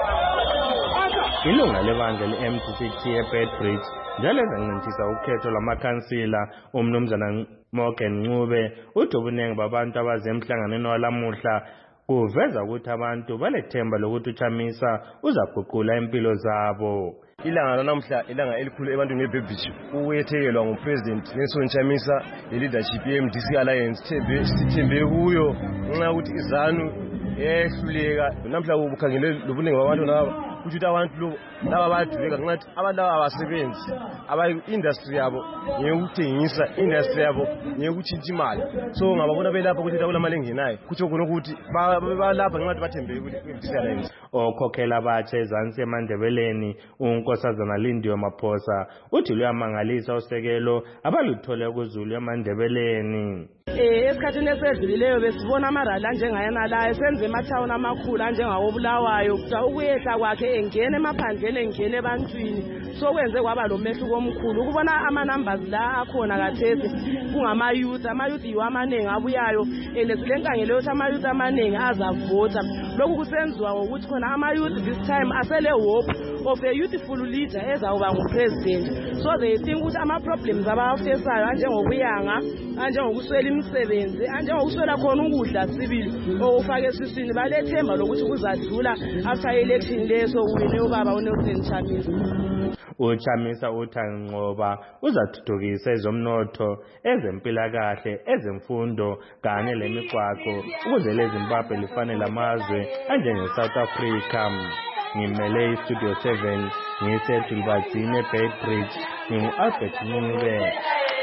Ilunga lebandla le-M D C T eBeitbridge njalo ezanciphisa ukhetho lwamakhansila uMnumzana Morgan Ncube uthi ubunengi babantu abaze emhlanganweni walamuhla kuveza ukuthi abantu balethemba lokuthi uChamisa uzaguqula impilo zabo. Ilanga lanamhla ilanga elikhulu ebantwini beBeitbridge uyethekelwa nguPresident Nelson Chamisa leadership ye-M D C Alliance thembe sithembe kuyo ngenxa ukuthi iZanu ehluleka namhla ubukhangele lobunengi babantu nabo ukuthi abantu laba baduleka ngathi abantu laba abasebenzi aba-industry yabo ngekuthengisa industry yabo ngekutshintsha imali so ngababona belapha ukuthi kula mali engenayo kuthi khona ukuthi balapha ngenxa bathembele ukuthi okhokhela abatsha ezansi emandebeleni unkosazana Lindiwe Maphosa uthi luyamangalisa usekelo abaluthole kuzulu emandebeleni. Eh esikhathini esedlulileyo besibona amarali anjengayana la esenze emathawuni amakhulu anjengawo Bulawayo ukuyehla kwakhe engene emaphandleni engene ebantwini sokwenze kwaba lo mehluko omkhulu ukubona ama numbers la akhona kathesi kungama youth ama youth yiwo amaningi abuyayo elesilenkangelo ukuthi ama youth amaningi azavota lokhu kusenziwa ukuthi khona ama youth this time asele hope of a youthful leader ezawuba ngupresident so they think ukuthi ama problems abafesayo anjengokuyanga anjengokuswela imisebenzi anjengokuswela khona ukudla sibili okufaka esiswini balethemba lokuthi kuzadlula after election leso uwine ubaba uNelson Chamisa. uChamisa uthi Nqoba uzathuthukisa ezomnotho ezempilakahle ezemfundo kanye lemigwaqo ukuze leZimbabwe lifanele amazwe anjenge South Africa. Ngimele iStudio seven ngisedulbazine Beitbridge ngingu-Albert Ncube.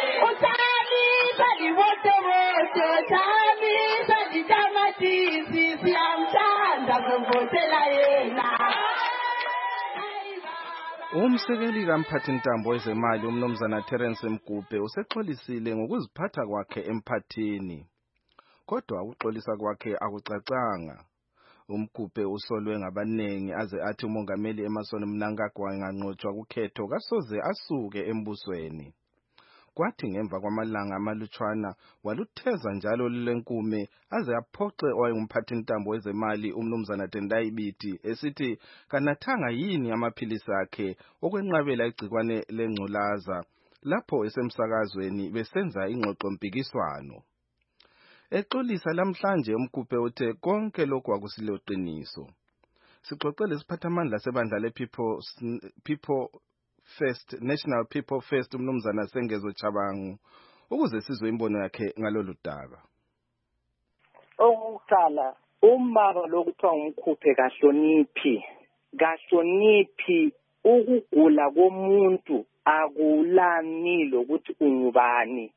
Umsekeli kamphathintambo wezemali umnumzana Terence Mgubhe usexolisile ngokuziphatha kwakhe emphathini. Kodwa ukuxolisa kwakhe akucacanga. Umgubhe usolwe ngabanengi aze athi umongameli Emmerson Mnangagwa enganqotshwa kukhetho kasoze asuke embusweni. Kwathi ngemva kwamalanga amalutshwana walutheza njalo lenkume aze aphoxe owayengumphathintambo wezemali umnumzana Tendai Biti esithi kanathanga yini amaphilisi akhe okwenqabela igcikwane lengculaza lapho esemsakazweni besenza ingxoxo mpikiswano. Exolisa lamhlanje Mgubhe uthe konke lokhu akusiloqiniso. Sixoxele isiphathamandla sebandla le People People First National People First umnumzana Sengezo Chabangu ukuze sizwe imbono yakhe ngalolu daba. Okuqala umama lokuthiwa ngumkhuphe kahloniphi kahloniphi ukugula komuntu akulani lokuthi ungubani.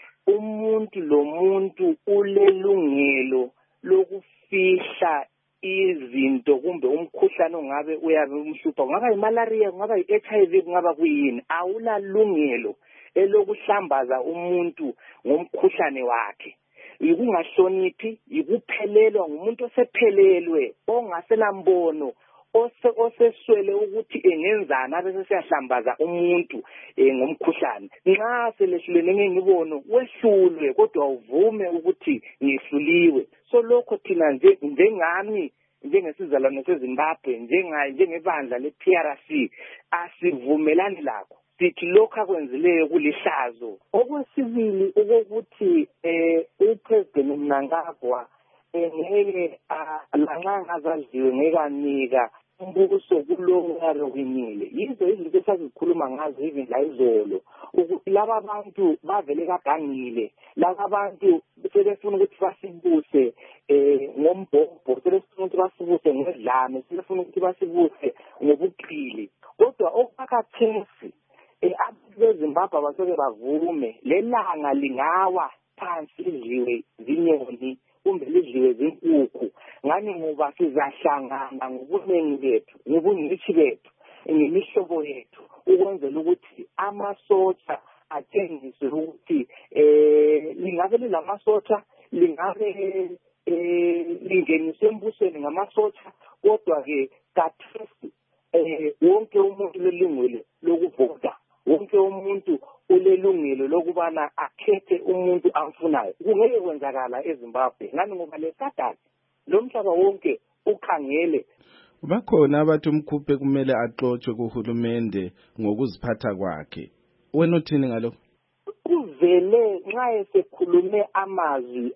Umuntu lo muntu ulelungelo lokufihla izinto kumbe umkhuhlane ongabe uyabe umhlupha ngaba imalaria ngaba iH I V ngaba kuyini awulalungelo elokuhlambaza umuntu ngomkhuhlane wakhe. Ikungahloniphi ikuphelelwa ngumuntu osephelelwe ongasela mbono ose oseswele ukuthi engenzana abese siyahlambaza umuntu ngomkhuhlane. Nxa selehlulene ngengibono wehlulwe kodwa uvume ukuthi ngihluliwe. So lokho thina nje njengami njengesizalwane seZimbabwe njengaye njengebandla le P R C asivumelani lakho. Sithi lokho akwenzileyo kulihlazo. Okwesibili ukuthi eh uPresident Mnangagwa ngeke lanxa ngazadliwe ngekanika umbuso kulongaro kwinile. Yizo izinto esazikhuluma ngazo even la izolo ukuthi laba abantu bavele kagangile laba abantu sebefuna ukuthi basibuse eh ngombhobho sebefuna ukuthi basibuse ngedlame sebefuna ukuthi basibuse ngobuqili. Kodwa okukhathesi eh abantu beZimbabwe basoke bavume lelanga lingawa phansi lidliwe zinyoni kumbe lidliwe zinkukhu ngani ngoba sizahlangana ngobuningi bethu ngobungithi bethu ngemihlobo yethu ukwenzela ukuthi amasotsha athengiswe ukuthi eh lingabe lilamasotsha lingabe eh lingeniswe embusweni ngamasotsha kodwa ke kathesi eh wonke umuntu lelungelo lokuvota wonke umuntu ulelungelo lokubana akhethe umuntu amfunayo. Kungeke kwenzakala eZimbabwe ngani ngoba lesadasi lo mhlaba wonke ukhangele. Bakhona abathi Mgubhe kumele axoxwe kuhulumende ngokuziphatha kwakhe. Wena uthini ngalokho? Kuvele nxa esekhulume amazwi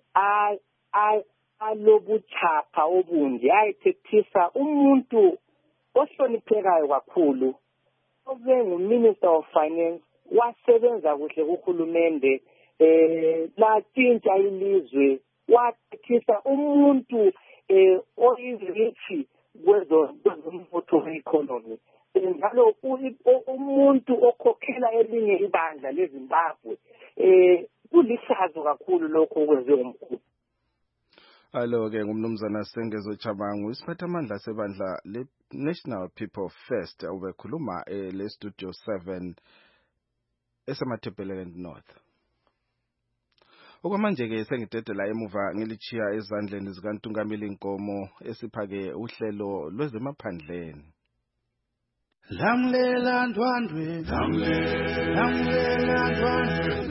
alobuchapha obunje ayethethisa umuntu ohloniphekayo kakhulu obenguMinister of Finance wasebenza kuhle kuhulumende eh latshintsha ilizwe wathethisa umuntu eh oyizirithi kwezo kwezomnotho economy njalo umuntu okhokhela elinye ibandla leZimbabwe eh kulihlazo kakhulu lokho okwenziwe uMgubhe. Alo-ke ngumnumzana Sengezo Chabangu, isiphathamandla sebandla le-National People First, ubekhuluma eh, le Studio seven esemathebeleland North. Okwamanje-ke sengidedela emuva ngilichiya ezandleni zikaNtungamili Nkomo esiphake uhlelo lwezemaphandleni. Lamlela ndwandwe, lamlela ndwandwe,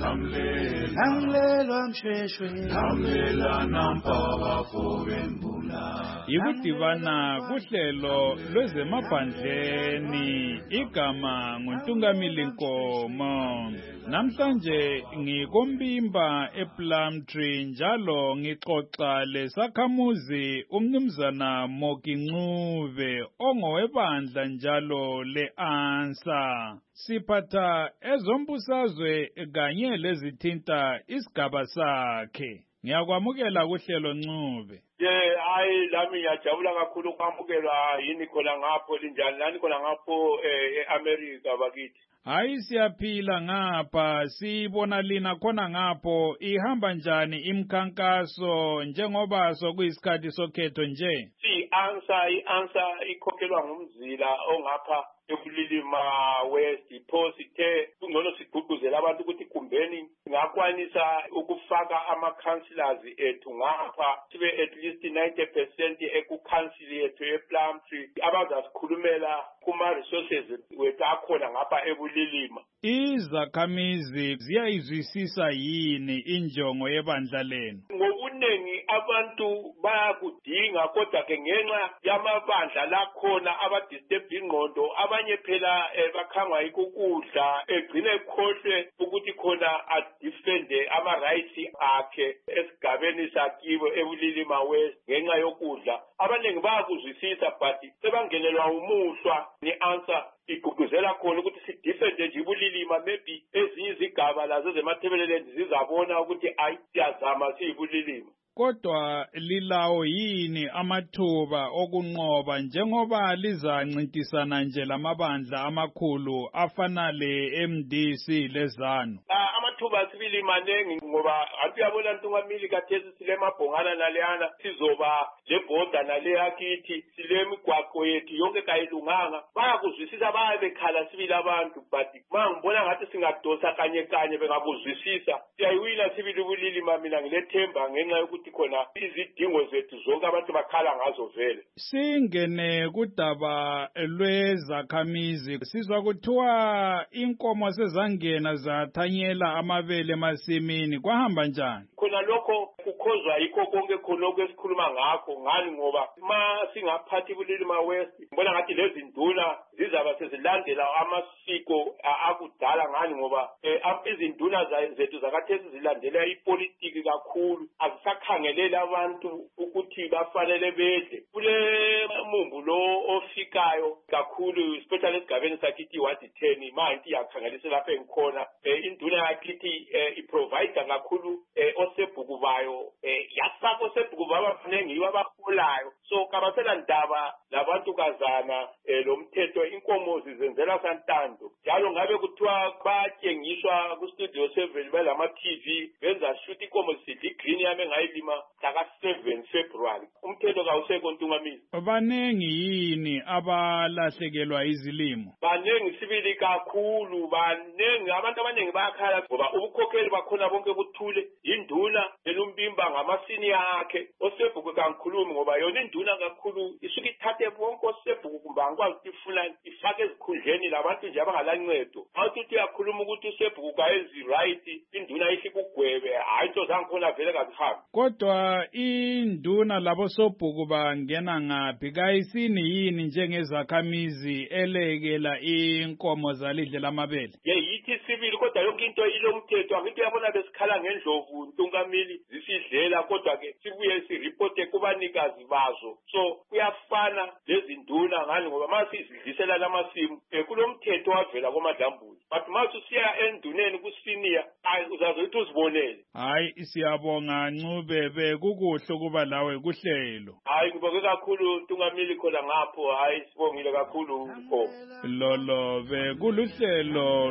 lamlela mshweshwe, lamlela nampaka fobembula. Ikudibana kuhlelo lwezemaphandleni, igama nguNtungamili Nkomo. Namhlanje ngikombimba ePlumtree njalo ngixoxa lesakhamuzi umnumzana Moki Ncube ongowebandla njalo le-ANSA. Siphatha ezombusazwe kanye lezithinta isigaba sakhe. Ngiyakwamukela kuhlelo Ncube. Ye hayi lami ngiyajabula kakhulu ukwamukelwa yini khona ngapho linjani lani khona ngapho eAmerica bakithi. Hayi siyaphila ngapha sibona lina khona ngapho ihamba njani imkhankaso njengoba sokuyisikhathi sokhetho nje. Si answer i-answer ikhokhelwa ngumzila ongapha ekulilima West posithe kungcono sigqugquzela abantu ukuthi kumbeni ngakwanisa ukufaka ama-councillors ethu ngapha sibe at least ninety percent ekucouncil yethu ePlumtree abazasikhulumela kuma-resources wethu akhona ngapha ebulilima. Izakhamizi ziyayizwisisa yini injongo yebandla lenu? Ngobuningi abantu bayakudinga kodwa ke ngenxa yamabandla lakhona abadisturb ingqondo abanye phela bakhangwa yikukudla egcine ekhohlwe ukuthi khona adefende ama-rights akhe esigabeni sakibo ebulilima West ngenxa yokudla. Abaningi bayakuzwisisa but sebangenelwa umuhlwa ni-answer igqugquzela khona ukuthi sidefende nje ibulilima maybe ezinye izigaba lazo zemathebeleland zizabona ukuthi ayi siyazama siyibulilima. Kodwa lilawo yini amathuba okunqoba njengoba lizancintisana nje lamabandla amakhulu afana le-M D C lezanu? Amathuba sibili manengi ngoba antu yabona Ntungamili kathesi sile mabhongana naleyana sizoba lebhoda nale yakithi sile migwaqo yethu yonke kayilunganga bayakuzwisisa baye bekhala sibili abantu but mangibona ngathi singadosa kanye kanye bengakuzwisisa siyayiwina sibili ubulilima mina ngilethemba ngenxa yokuthi khona izidingo zethu zonke abantu bakhala ngazo vele. Singene kudaba lwezakhamizi sizwa kuthiwa inkomo sezangena zathanyela amabele emasimini kwahamba njani? Khona lokho kukhozwa yikho konke khonoko esikhuluma ngakho ngani ngoba ma singaphathi bulilima West ngibona ngathi lezi nduna zizaba sezilandela amasiko akudala ngani ngoba izinduna zethu zakathesi zilandela ipolitiki kakhulu azisakhangeleli abantu ukuthi bafanele bedle kule mumbu lo ofikayo kakhulu especially esigabeni sakithi wathi ten manje iyakhangelisa lapha engikhona induna yakithi iprovide kakhulu osebhuku bayo yasapho osebhuku babafanele yiwa abaholayo so kabasela ndaba labantu kazana lo mthetho inkomo zizenzela santando njalo ngabe kuthiwa batshengiswa ku Studio seven belama T V benza shoot inkomo sidli green yami ngayilima saka seven February umthetho kawusekho Ntungamili. Banengi yini abalahlekelwa izilimo? Banengi sibili kakhulu banengi abantu abanengi bayakhala ngoba ubukhokheli bakhona bonke buthule induna elumbimba ngamasini yakhe osebhuku kangikhulumi ngoba yona induna kakhulu isuke ithathe bonke osebhuku kumbe angikwazi ukuthi ifuna ifake ezikhundleni labantu nje abangalancedo awuthi uthi uyakhuluma ukuthi usebhuku kayenzi right induna ifike ugwebe hayi into zangikhona vele kazihambi. Kodwa induna labo sobhuku bangena ngaphi kayisini yini njengezakhamizi elekela inkomo zalidle lamabele? Ye yithi sibili kodwa yonke into ilomthetho angithi yabona besikhala ngendlovu Ntungamili zisidlela kodwa ke sibuye siripote kubanikazi bazo so kuyafana lezi nduna ngani ngoba masizidlisela lamasimu kulomthetho wavela kwamadlambuzi but masusiya enduneni kusiniya ayi uzazothi uzibonele. Hayi siyabonga Ncube bekukuhle kuba lawe kuhlelo. Hayi ngibonge kakhulu Ntungamili khona ngapho hayi sibongile kakhulu mfo. Lolo bekuluhlelo lwezi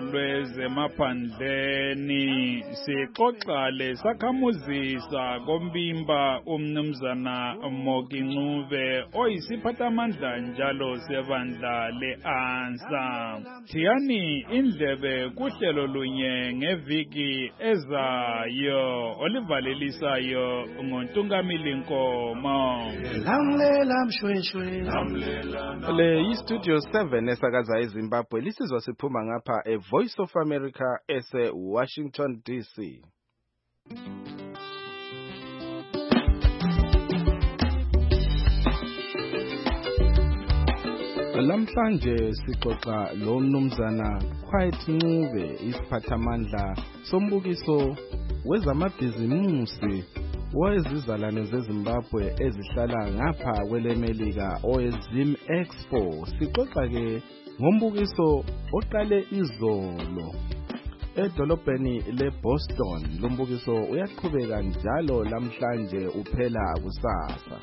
zemaphandleni. Sixoxa lesakhamuzisa kombimba umnumzana Mokincube oyisiphathamandla njalo sebandla le-ANSA. Thiyani indlebe kuhlelo lunye ngeviki ezayo olivalelisayo ngontungamili Nkomo. Lamlela mshweshwe. Le yi-Studio seven esakaza eZimbabwe lisizwa siphuma ngapha e-Voice of America ese-Washington D C. Lamhlanje sixoxa lo mnumzana Quiet Ncube isiphathamandla sombukiso wezamabhizimusi wezizalwane zeZimbabwe ezihlala ngapha kwelemelika oezim expo. Sixoxa ke ngombukiso oqale izolo edolobheni leBoston. Lo mbukiso uyaqhubeka njalo lamhlanje uphela kusasa.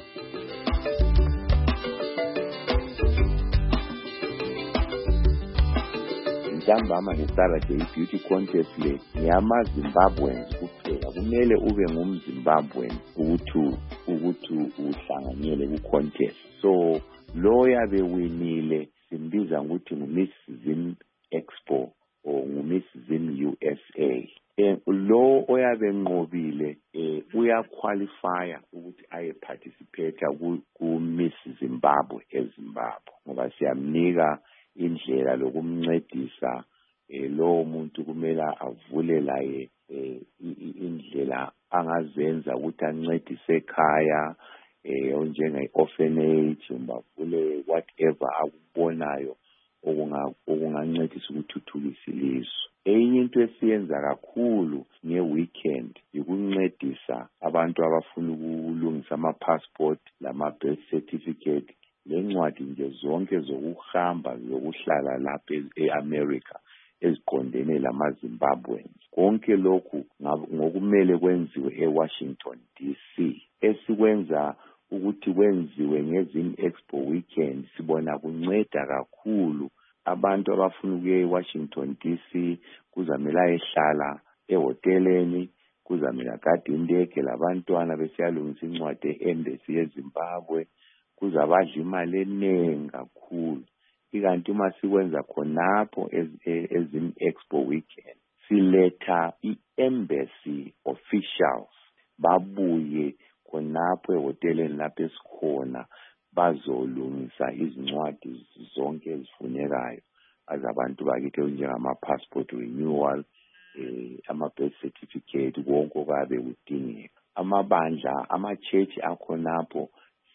Ntambama ngesara ke beauty contest le ngiyama-Zimbabweans kuphela. Kumele ube ngumZimbabwean ukuthi ukuthi uhlanganyele ku-contest. So lo yabe winile simbiza ukuthi ngu-Miss Zim Expo or ngu-Miss Zim U S A. Eh, lo oyabe nqobile eh, uyaqualifya ukuthi aye participate ku-Miss Zimbabwe eZimbabwe ngoba siyamnika indlela lokumncedisa eh, lo muntu kumele avule laye eh, indlela angazenza ukuthi ancedise ekhaya eh njenge-orphanage mbavule whatever akubonayo okungancedisa ukuthuthukisa ilizwe. Enye into esiyenza kakhulu nge-weekend yikuncedisa abantu abafuna ukulungisa ama-passport lama-birth certificate lencwadi nje zonke zokuhamba zokuhlala lapha e-America eziqondene lama-Zimbabweans. Konke lokhu ngokumele kwenziwe e-Washington D C. Esikwenza ukuthi kwenziwe ngezim expo weekend sibona kunceda kakhulu abantu abafuna ukuya e-Washington D C. Kuzamela ehlala ehoteleni, kuzamela gadi indege labantwana besiyalungisa incwadi e-embassy yeZimbabwe, kuzabadla imali eningi kakhulu. Ikanti uma sikwenza khonapho ezim expo weekend siletha i-embassy officials babuye khonapho ehoteleni lapho esikhona bazolungisa izincwadi zonke ezifunekayo azabantu bakithi njengama-passport renewal, eh, ama-birth certificate, konke okabe kudingeka. Amabandla, ama-church akhonapho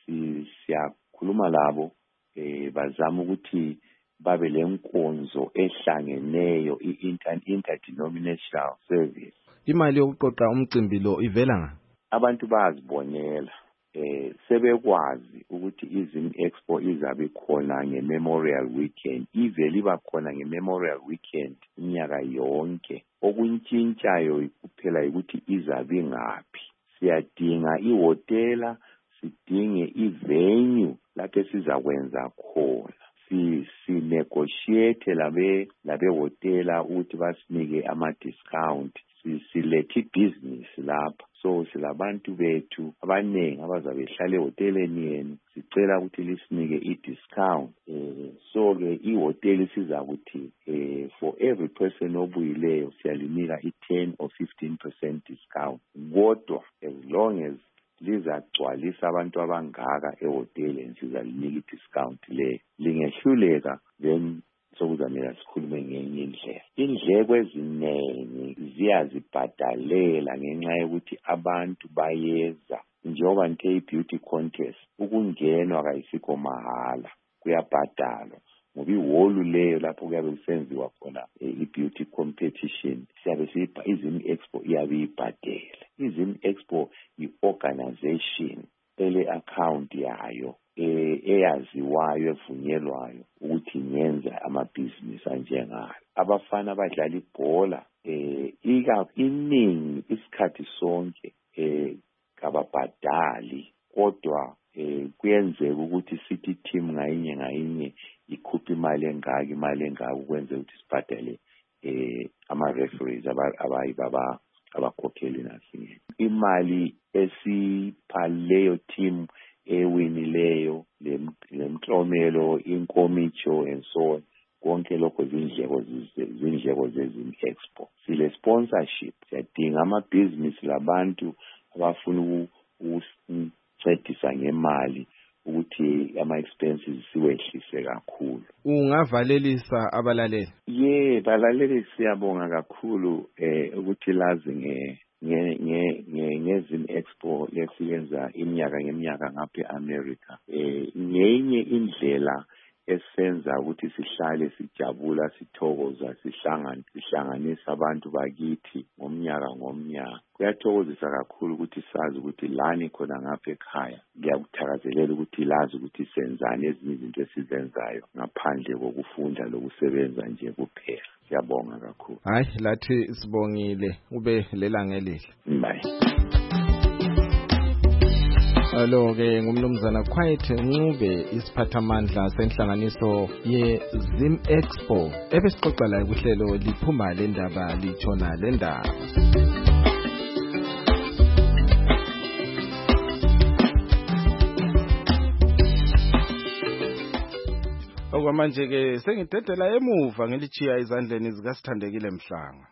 siyakhuluma labo eh bazama ukuthi babe lenkonzo ehlangeneyo i-interdenominational service. Imali yokuqoqa umcimbi lo ivela nga abantu bazibonela eh sebekwazi ukuthi izim expo izabe khona nge-memorial weekend, ivele iba khona nge-memorial weekend inyaka yonke. Okuntshintshayo kuphela ukuthi izabe ngaphi. Siyadinga ihotela, sidinge ivenue lapho sizakwenza khona. Si si negotiate labe labe hotela ukuthi basinike ama discount. Si silethi business lapha. So silabantu bethu abanengi abazabe hlale hoteleni yenu, sicela ukuthi lisinike i-discount. Eh so ke ihoteli sizakuthi eh for every person obuyileyo siyalinika i-ten or fifteen percent discount. Kodwa as long as lizagcwalisa abantu abangaka ehoteli sizalinika i-discount le. Lingehluleka then sokuzamela sikhulume ngenye indlela. Indleko eziningi ziyazibhadalela ngenxa yokuthi abantu bayeza. Njengoba nithe i-beauty contest ukungenwa kayisikho mahala, kuyabhadalwa. Ngoba ihholu leyo lapho kuyabe kusenziwa khona i-beauty competition siyabe sipha izim expo iyabe ibhadele. Izim expo i-organization ele account yayo eh eyaziwayo evunyelwayo ukuthi ngenza amabhizinisi anjengayo. Abafana abadlala ibhola eh ika iningi isikhathi sonke eh kababhadali, kodwa eh kuyenzeka ukuthi city team ngayinye ngayinye ikhupha imali engaka imali engaka ukwenza ukuthi sibhadale eh ama-referees abayibaba abakhokheli nasinye. Imali esipha leyo team ewinileyo lemklomelo inkomitsho and so on, konke lokho zindleko zindleko zezim expo. Sile sponsorship siyadinga amabhizinisi labantu abafuna ukuncedisa ngemali ukuthi ama-expenses siwehlise kakhulu. Ungavalelisa abalaleli? Ye, balaleli siyabonga kakhulu eh ukuthi lazi nge nge nge ngezim expo lesiyenza iminyaka ngeminyaka ngapha eAmerica. Eh ngenye indlela esenza ukuthi sihlale sijabula sithokoza sihlangana sihlanganisa abantu bakithi ngomnyaka ngomnyaka. Kuyathokozisa kakhulu ukuthi sazi ukuthi lani khona ngapha ekhaya ngiyakuthakazelela ukuthi lazi ukuthi senzani ezinye izinto esizenzayo ngaphandle kokufunda lokusebenza nje kuphela. Siyabonga kakhulu. Hayi lathi sibongile ube lelanga elihle. Bye. Alo ke ngumnumzana Quiet Ncube isiphathamandla senhlanganiso ye Zim Expo ebesixoxa la kuhlelo liphuma le ndaba lichona le ndaba. Okwamanje ke sengidedela emuva ngelichiya izandleni zikaSithandekile Mhlanga.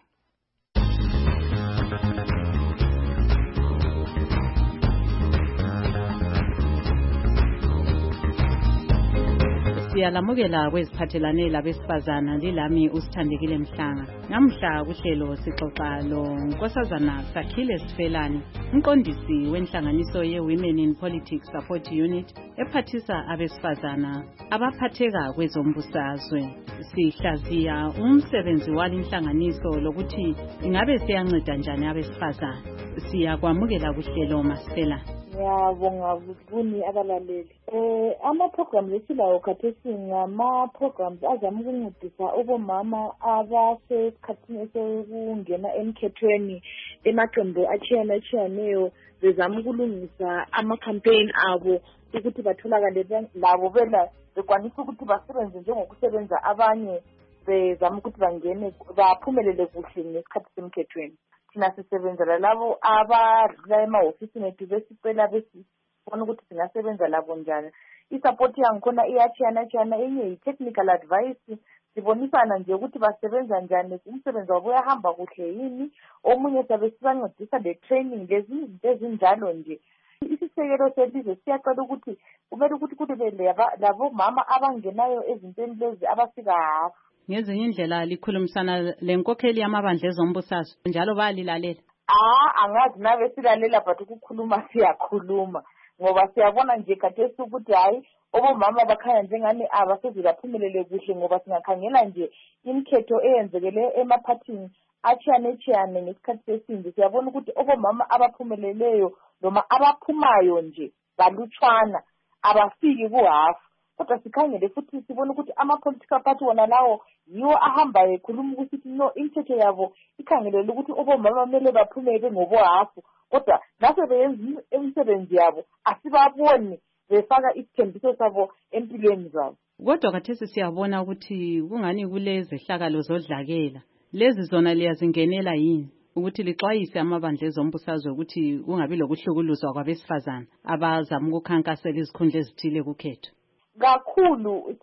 Siyalamukela kweziphathelane labesifazana lilami uSithandekile Mhlanga. Namhla kuhlelo sixoxa lo Nkosazana Sakhile Sifelani, umqondisi wenhlanganiso ye Women in Politics Support Unit ephathisa abesifazana abaphatheka kwezombusazwe. Sihlaziya umsebenzi walinhlanganiso lokuthi ingabe siyanceda njani abesifazana. Siyakwamukela kuhlelo Masifelani. Ngiyabonga kubuni abalaleli. Eh ama-programs esilawo khathesi ngama-programs azama ukuncedisa obomama abasesikhathini sokungena emkhethweni emaqembu atshiyanetshiyeneyo bezama ukulungisa ama-campaign abo ukuthi batholakale labo bela bekwanisa ukuthi basebenze njengokusebenza abanye bezama ukuthi bangene baphumelele kuhle ngesikhathi semkhethweni. Thina sisebenzela labo abadlula emahofisini ethu besicela besibona ukuthi singasebenza labo njani. I-support yangikhona iyatshiyana-tshiyana, enye yi-technical advice, sibonisana nje ukuthi basebenza njani, umsebenzi wabo uyahamba kuhle yini. Omunye sabe sibancedisa le-training, lezi izinto ezinjalo nje. Isisekelo selizwe siyacela ukuthi kumele ukuthi kube labo mama abangenayo ezintweni lezi abafika hafu. Ngezinye indlela likhulumisana lenkokheli yamabandla ezombusazwe njalo balilalela. Ah angazi nabe silalela but ukukhuluma siyakhuluma ngoba siyabona nje khathesi ukuthi hayi obomama bakhanya njengani abaseze baphumelele kuhle ngoba singakhangela nje imkhetho eyenzekele emaphathini atshiyanetshiyane ngesikhathi sesinje. Siyabona ukuthi obomama abaphumeleleyo noma abaphumayo nje balutshwana abafiki kuhafu. Kodwa sikhangele futhi sibona ukuthi ama-political party wona lawo yiwo ahamba ekhuluma ukuthi no imithetho yabo ikhangelele ukuthi obomama kumele baphumele ngobohafu. Kodwa naso beyenza imisebenzi yabo asibaboni befaka isithembiso sabo empilweni zabo. Kodwa khathesi siyabona ukuthi kungani kulezi hlakalo zodlakela lezi zona liyazingenela yini ukuthi lixwayise amabandla ezombusazwe ukuthi kungabi lokuhlukuluzwa kwabesifazana abazama ukukhankasela izikhundla ezithile kukhetho. Kakhulu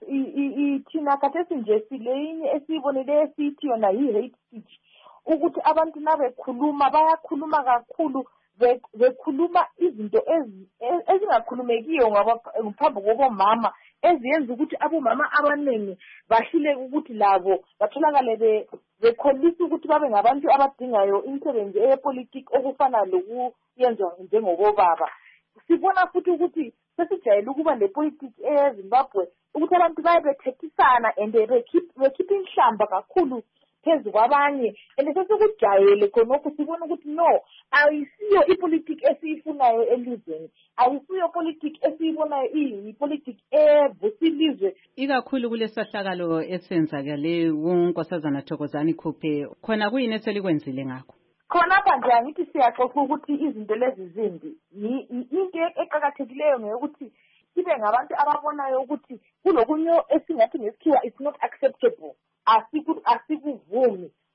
thina khathesi nje sileyinye esiyibonele esithi yona yi-hate speech, ukuthi abantu nabekhuluma bayakhuluma kakhulu bekhuluma izinto ezingakhulumekiyo ngaphambi kobomama eziyenza ukuthi abomama abaningi bahlile ukuthi labo batholakale bekholisa ukuthi babe ngabantu abadingayo imisebenzi eyepolitiki okufana lokuyenzwa njengobobaba. Sibona futhi ukuthi sesijayele ukuba lepolitiki ezimbabwe ukuthi abantu baye bethethisana and bekhipha inhlamba kakhulu phezu kwabanye and sesikujayele khonokho sibona ukuthi no ayisiyo ipolitiki esiyifunayo elizweni, ayisiyo politiki esiyibonayo iyipolitiki evusa ilizwe. Ikakhulu kulesahlakalo esenzakale kuNkosazana Thokozani Khuphe khona kuyini eselikwenzile ngakho? Khonapha nje angithi siyaxoxa ukuthi izinto lezi zimbi. Into eqhakathekileyo ngeyokuthi sibe ngabantu ababonayo ukuthi kulokunye esingathi ngesikhiwa it's not acceptable. Asikuvumi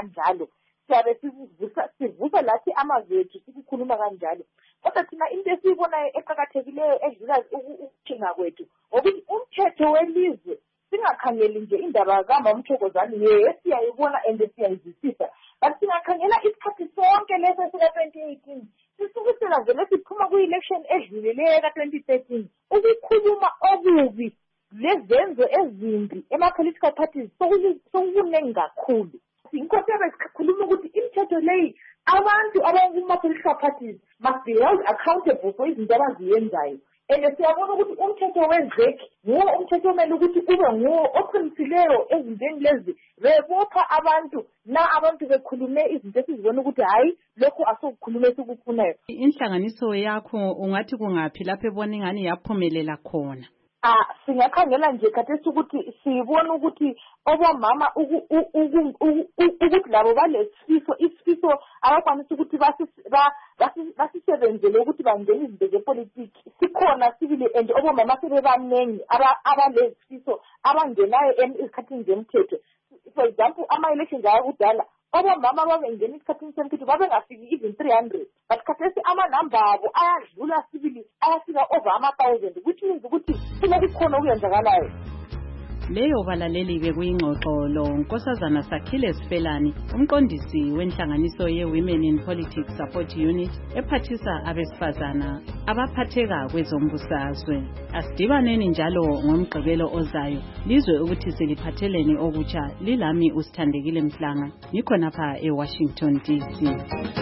kanjalo siyabe sivusa sivusa lathi amazwi ethu sikukhuluma kanjalo kodwa thina into esiyibonayo eqhakathekileyo edlula ukuthinga kwethu ukuthi umthetho welizwe singakhangeli nje indaba kaMamthokozani ye siyayibona and siyayizwisisa but singakhangela isikhathi sonke leso sika twenty eighteen sisukusela vele siphuma kwi-election edlulileyo ka-twenty thirteen ukukhuluma okubi lezenzo ezimbi ema-political parties sokukunengi kakhulu yingakho siyabe sikhuluma ukuthi imithetho leyi abantu abakuma-political parties must be held accountable for izinto abaziyenzayo and siyabona ukuthi umthetho wezek nguwo umthetho omele ukuthi ube nguwo oqinisileyo ezintweni lezi bebopha abantu na abantu bekhulume izinto esizibona ukuthi hayi lokhu asokukhulume esikufunayo. Inhlanganiso yakho ungathi kungaphi lapho ebona ingani yaphumelela khona? Ah, singakhangela nje khathesi ukuthi sibona ukuthi obomama ukuthi labo balesifiso isifiso abakwanisa ukuthi basisebenzele ukuthi bangene izinto zepolitiki sikhona sibili and obomama sebebaningi abalesifiso abangenayo esikhathini zemthetho. For example, ama-elections ayakudala obomama babengena isikhathini semthetho babengafiki even three hundred but khathesi amanamba abo ayadlula sibili ayafika over ama-thousand which means ukuthi kukhona okuyenzakalayo. Leyo balaleli bekuyingxoxo lo Nkosazana Sakhile Sifelani umqondisi wenhlanganiso ye-Women in Politics Support Unit ephathisa abesifazana abaphatheka kwezombusazwe. Asidibaneni njalo ngomgqibelo ozayo lizwe ukuthi siliphatheleni okutsha. Lilami uSithandekile Mhlanga ngikhona pha eWashington D C.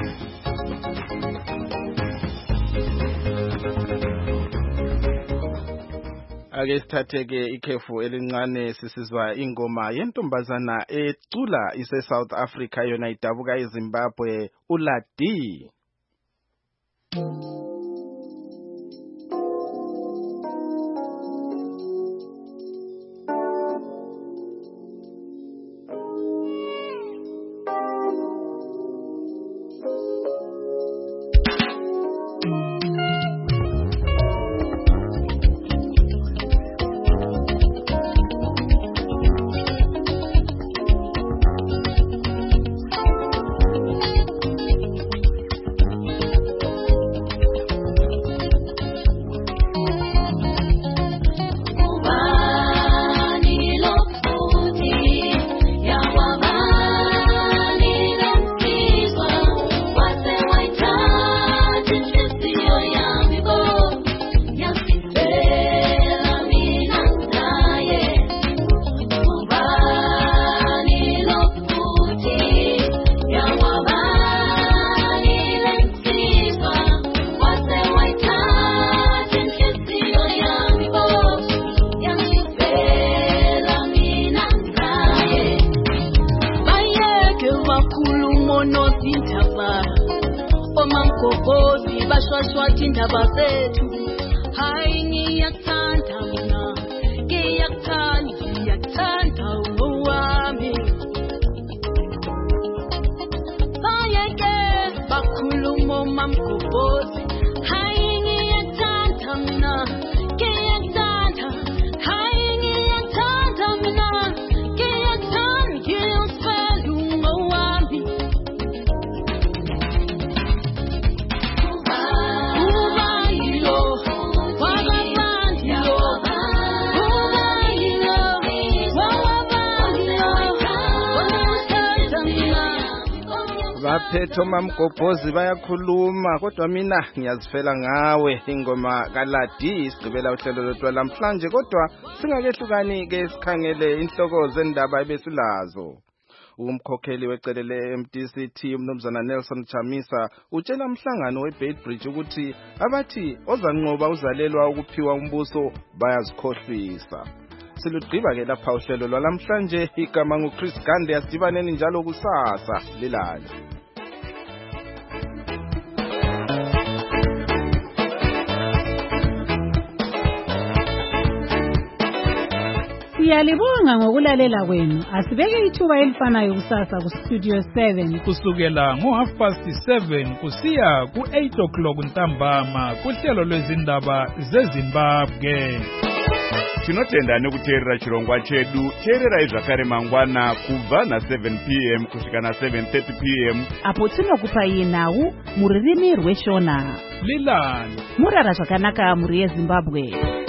Ake sithatheke ikhefu elincane sisizwa ingoma yentombazana ecula ise South Africa yona idabuka eZimbabwe uLadi. Omankobozi bashwashwathi indaba zethu hayi ngiyakuthanda mina ngiyakuthanda ngiyakuthanda owami bayeke bakhuluma omankobozi hayi ngiyakuthanda mina ngiyakuthanda hayi ngiyakuthanda mina ngiyakuthanda ngiyosifela owami. Baphethe oMamgobhozi bayakhuluma kodwa mina ngiyazifela ngawe ingoma kaLadi isigqibela uhlelo lwethu lamhlanje kodwa singakehlukani ke sikhangele inhloko zendaba ebesilazo. Umkhokheli wecele le-M D C T umnumzana Nelson Chamisa utshela umhlangano weBeitbridge ukuthi abathi ozanqoba uzalelwa ukuphiwa umbuso bayazikhohlisa. Silugqiba ke lapha uhlelo lwalamhlanje igama nguChris Gande asidibaneni njalo kusasa lilale. Siyalibonga ngokulalela kwenu. Asibeke ithuba elifanayo kusasa ku Studio seven kusukela ngo half past seven kusiya ku eight o'clock ntambama kuhlelo lwezindaba zeZimbabwe. tinotenda nekuteerera chirongwa chedu. Teererai zvakare mangwana kubva na seven p m kusvika na seven thirty p m apo tinokupai nhau mururimi rweshona. Lilani murara zvakanaka muri yeZimbabwe.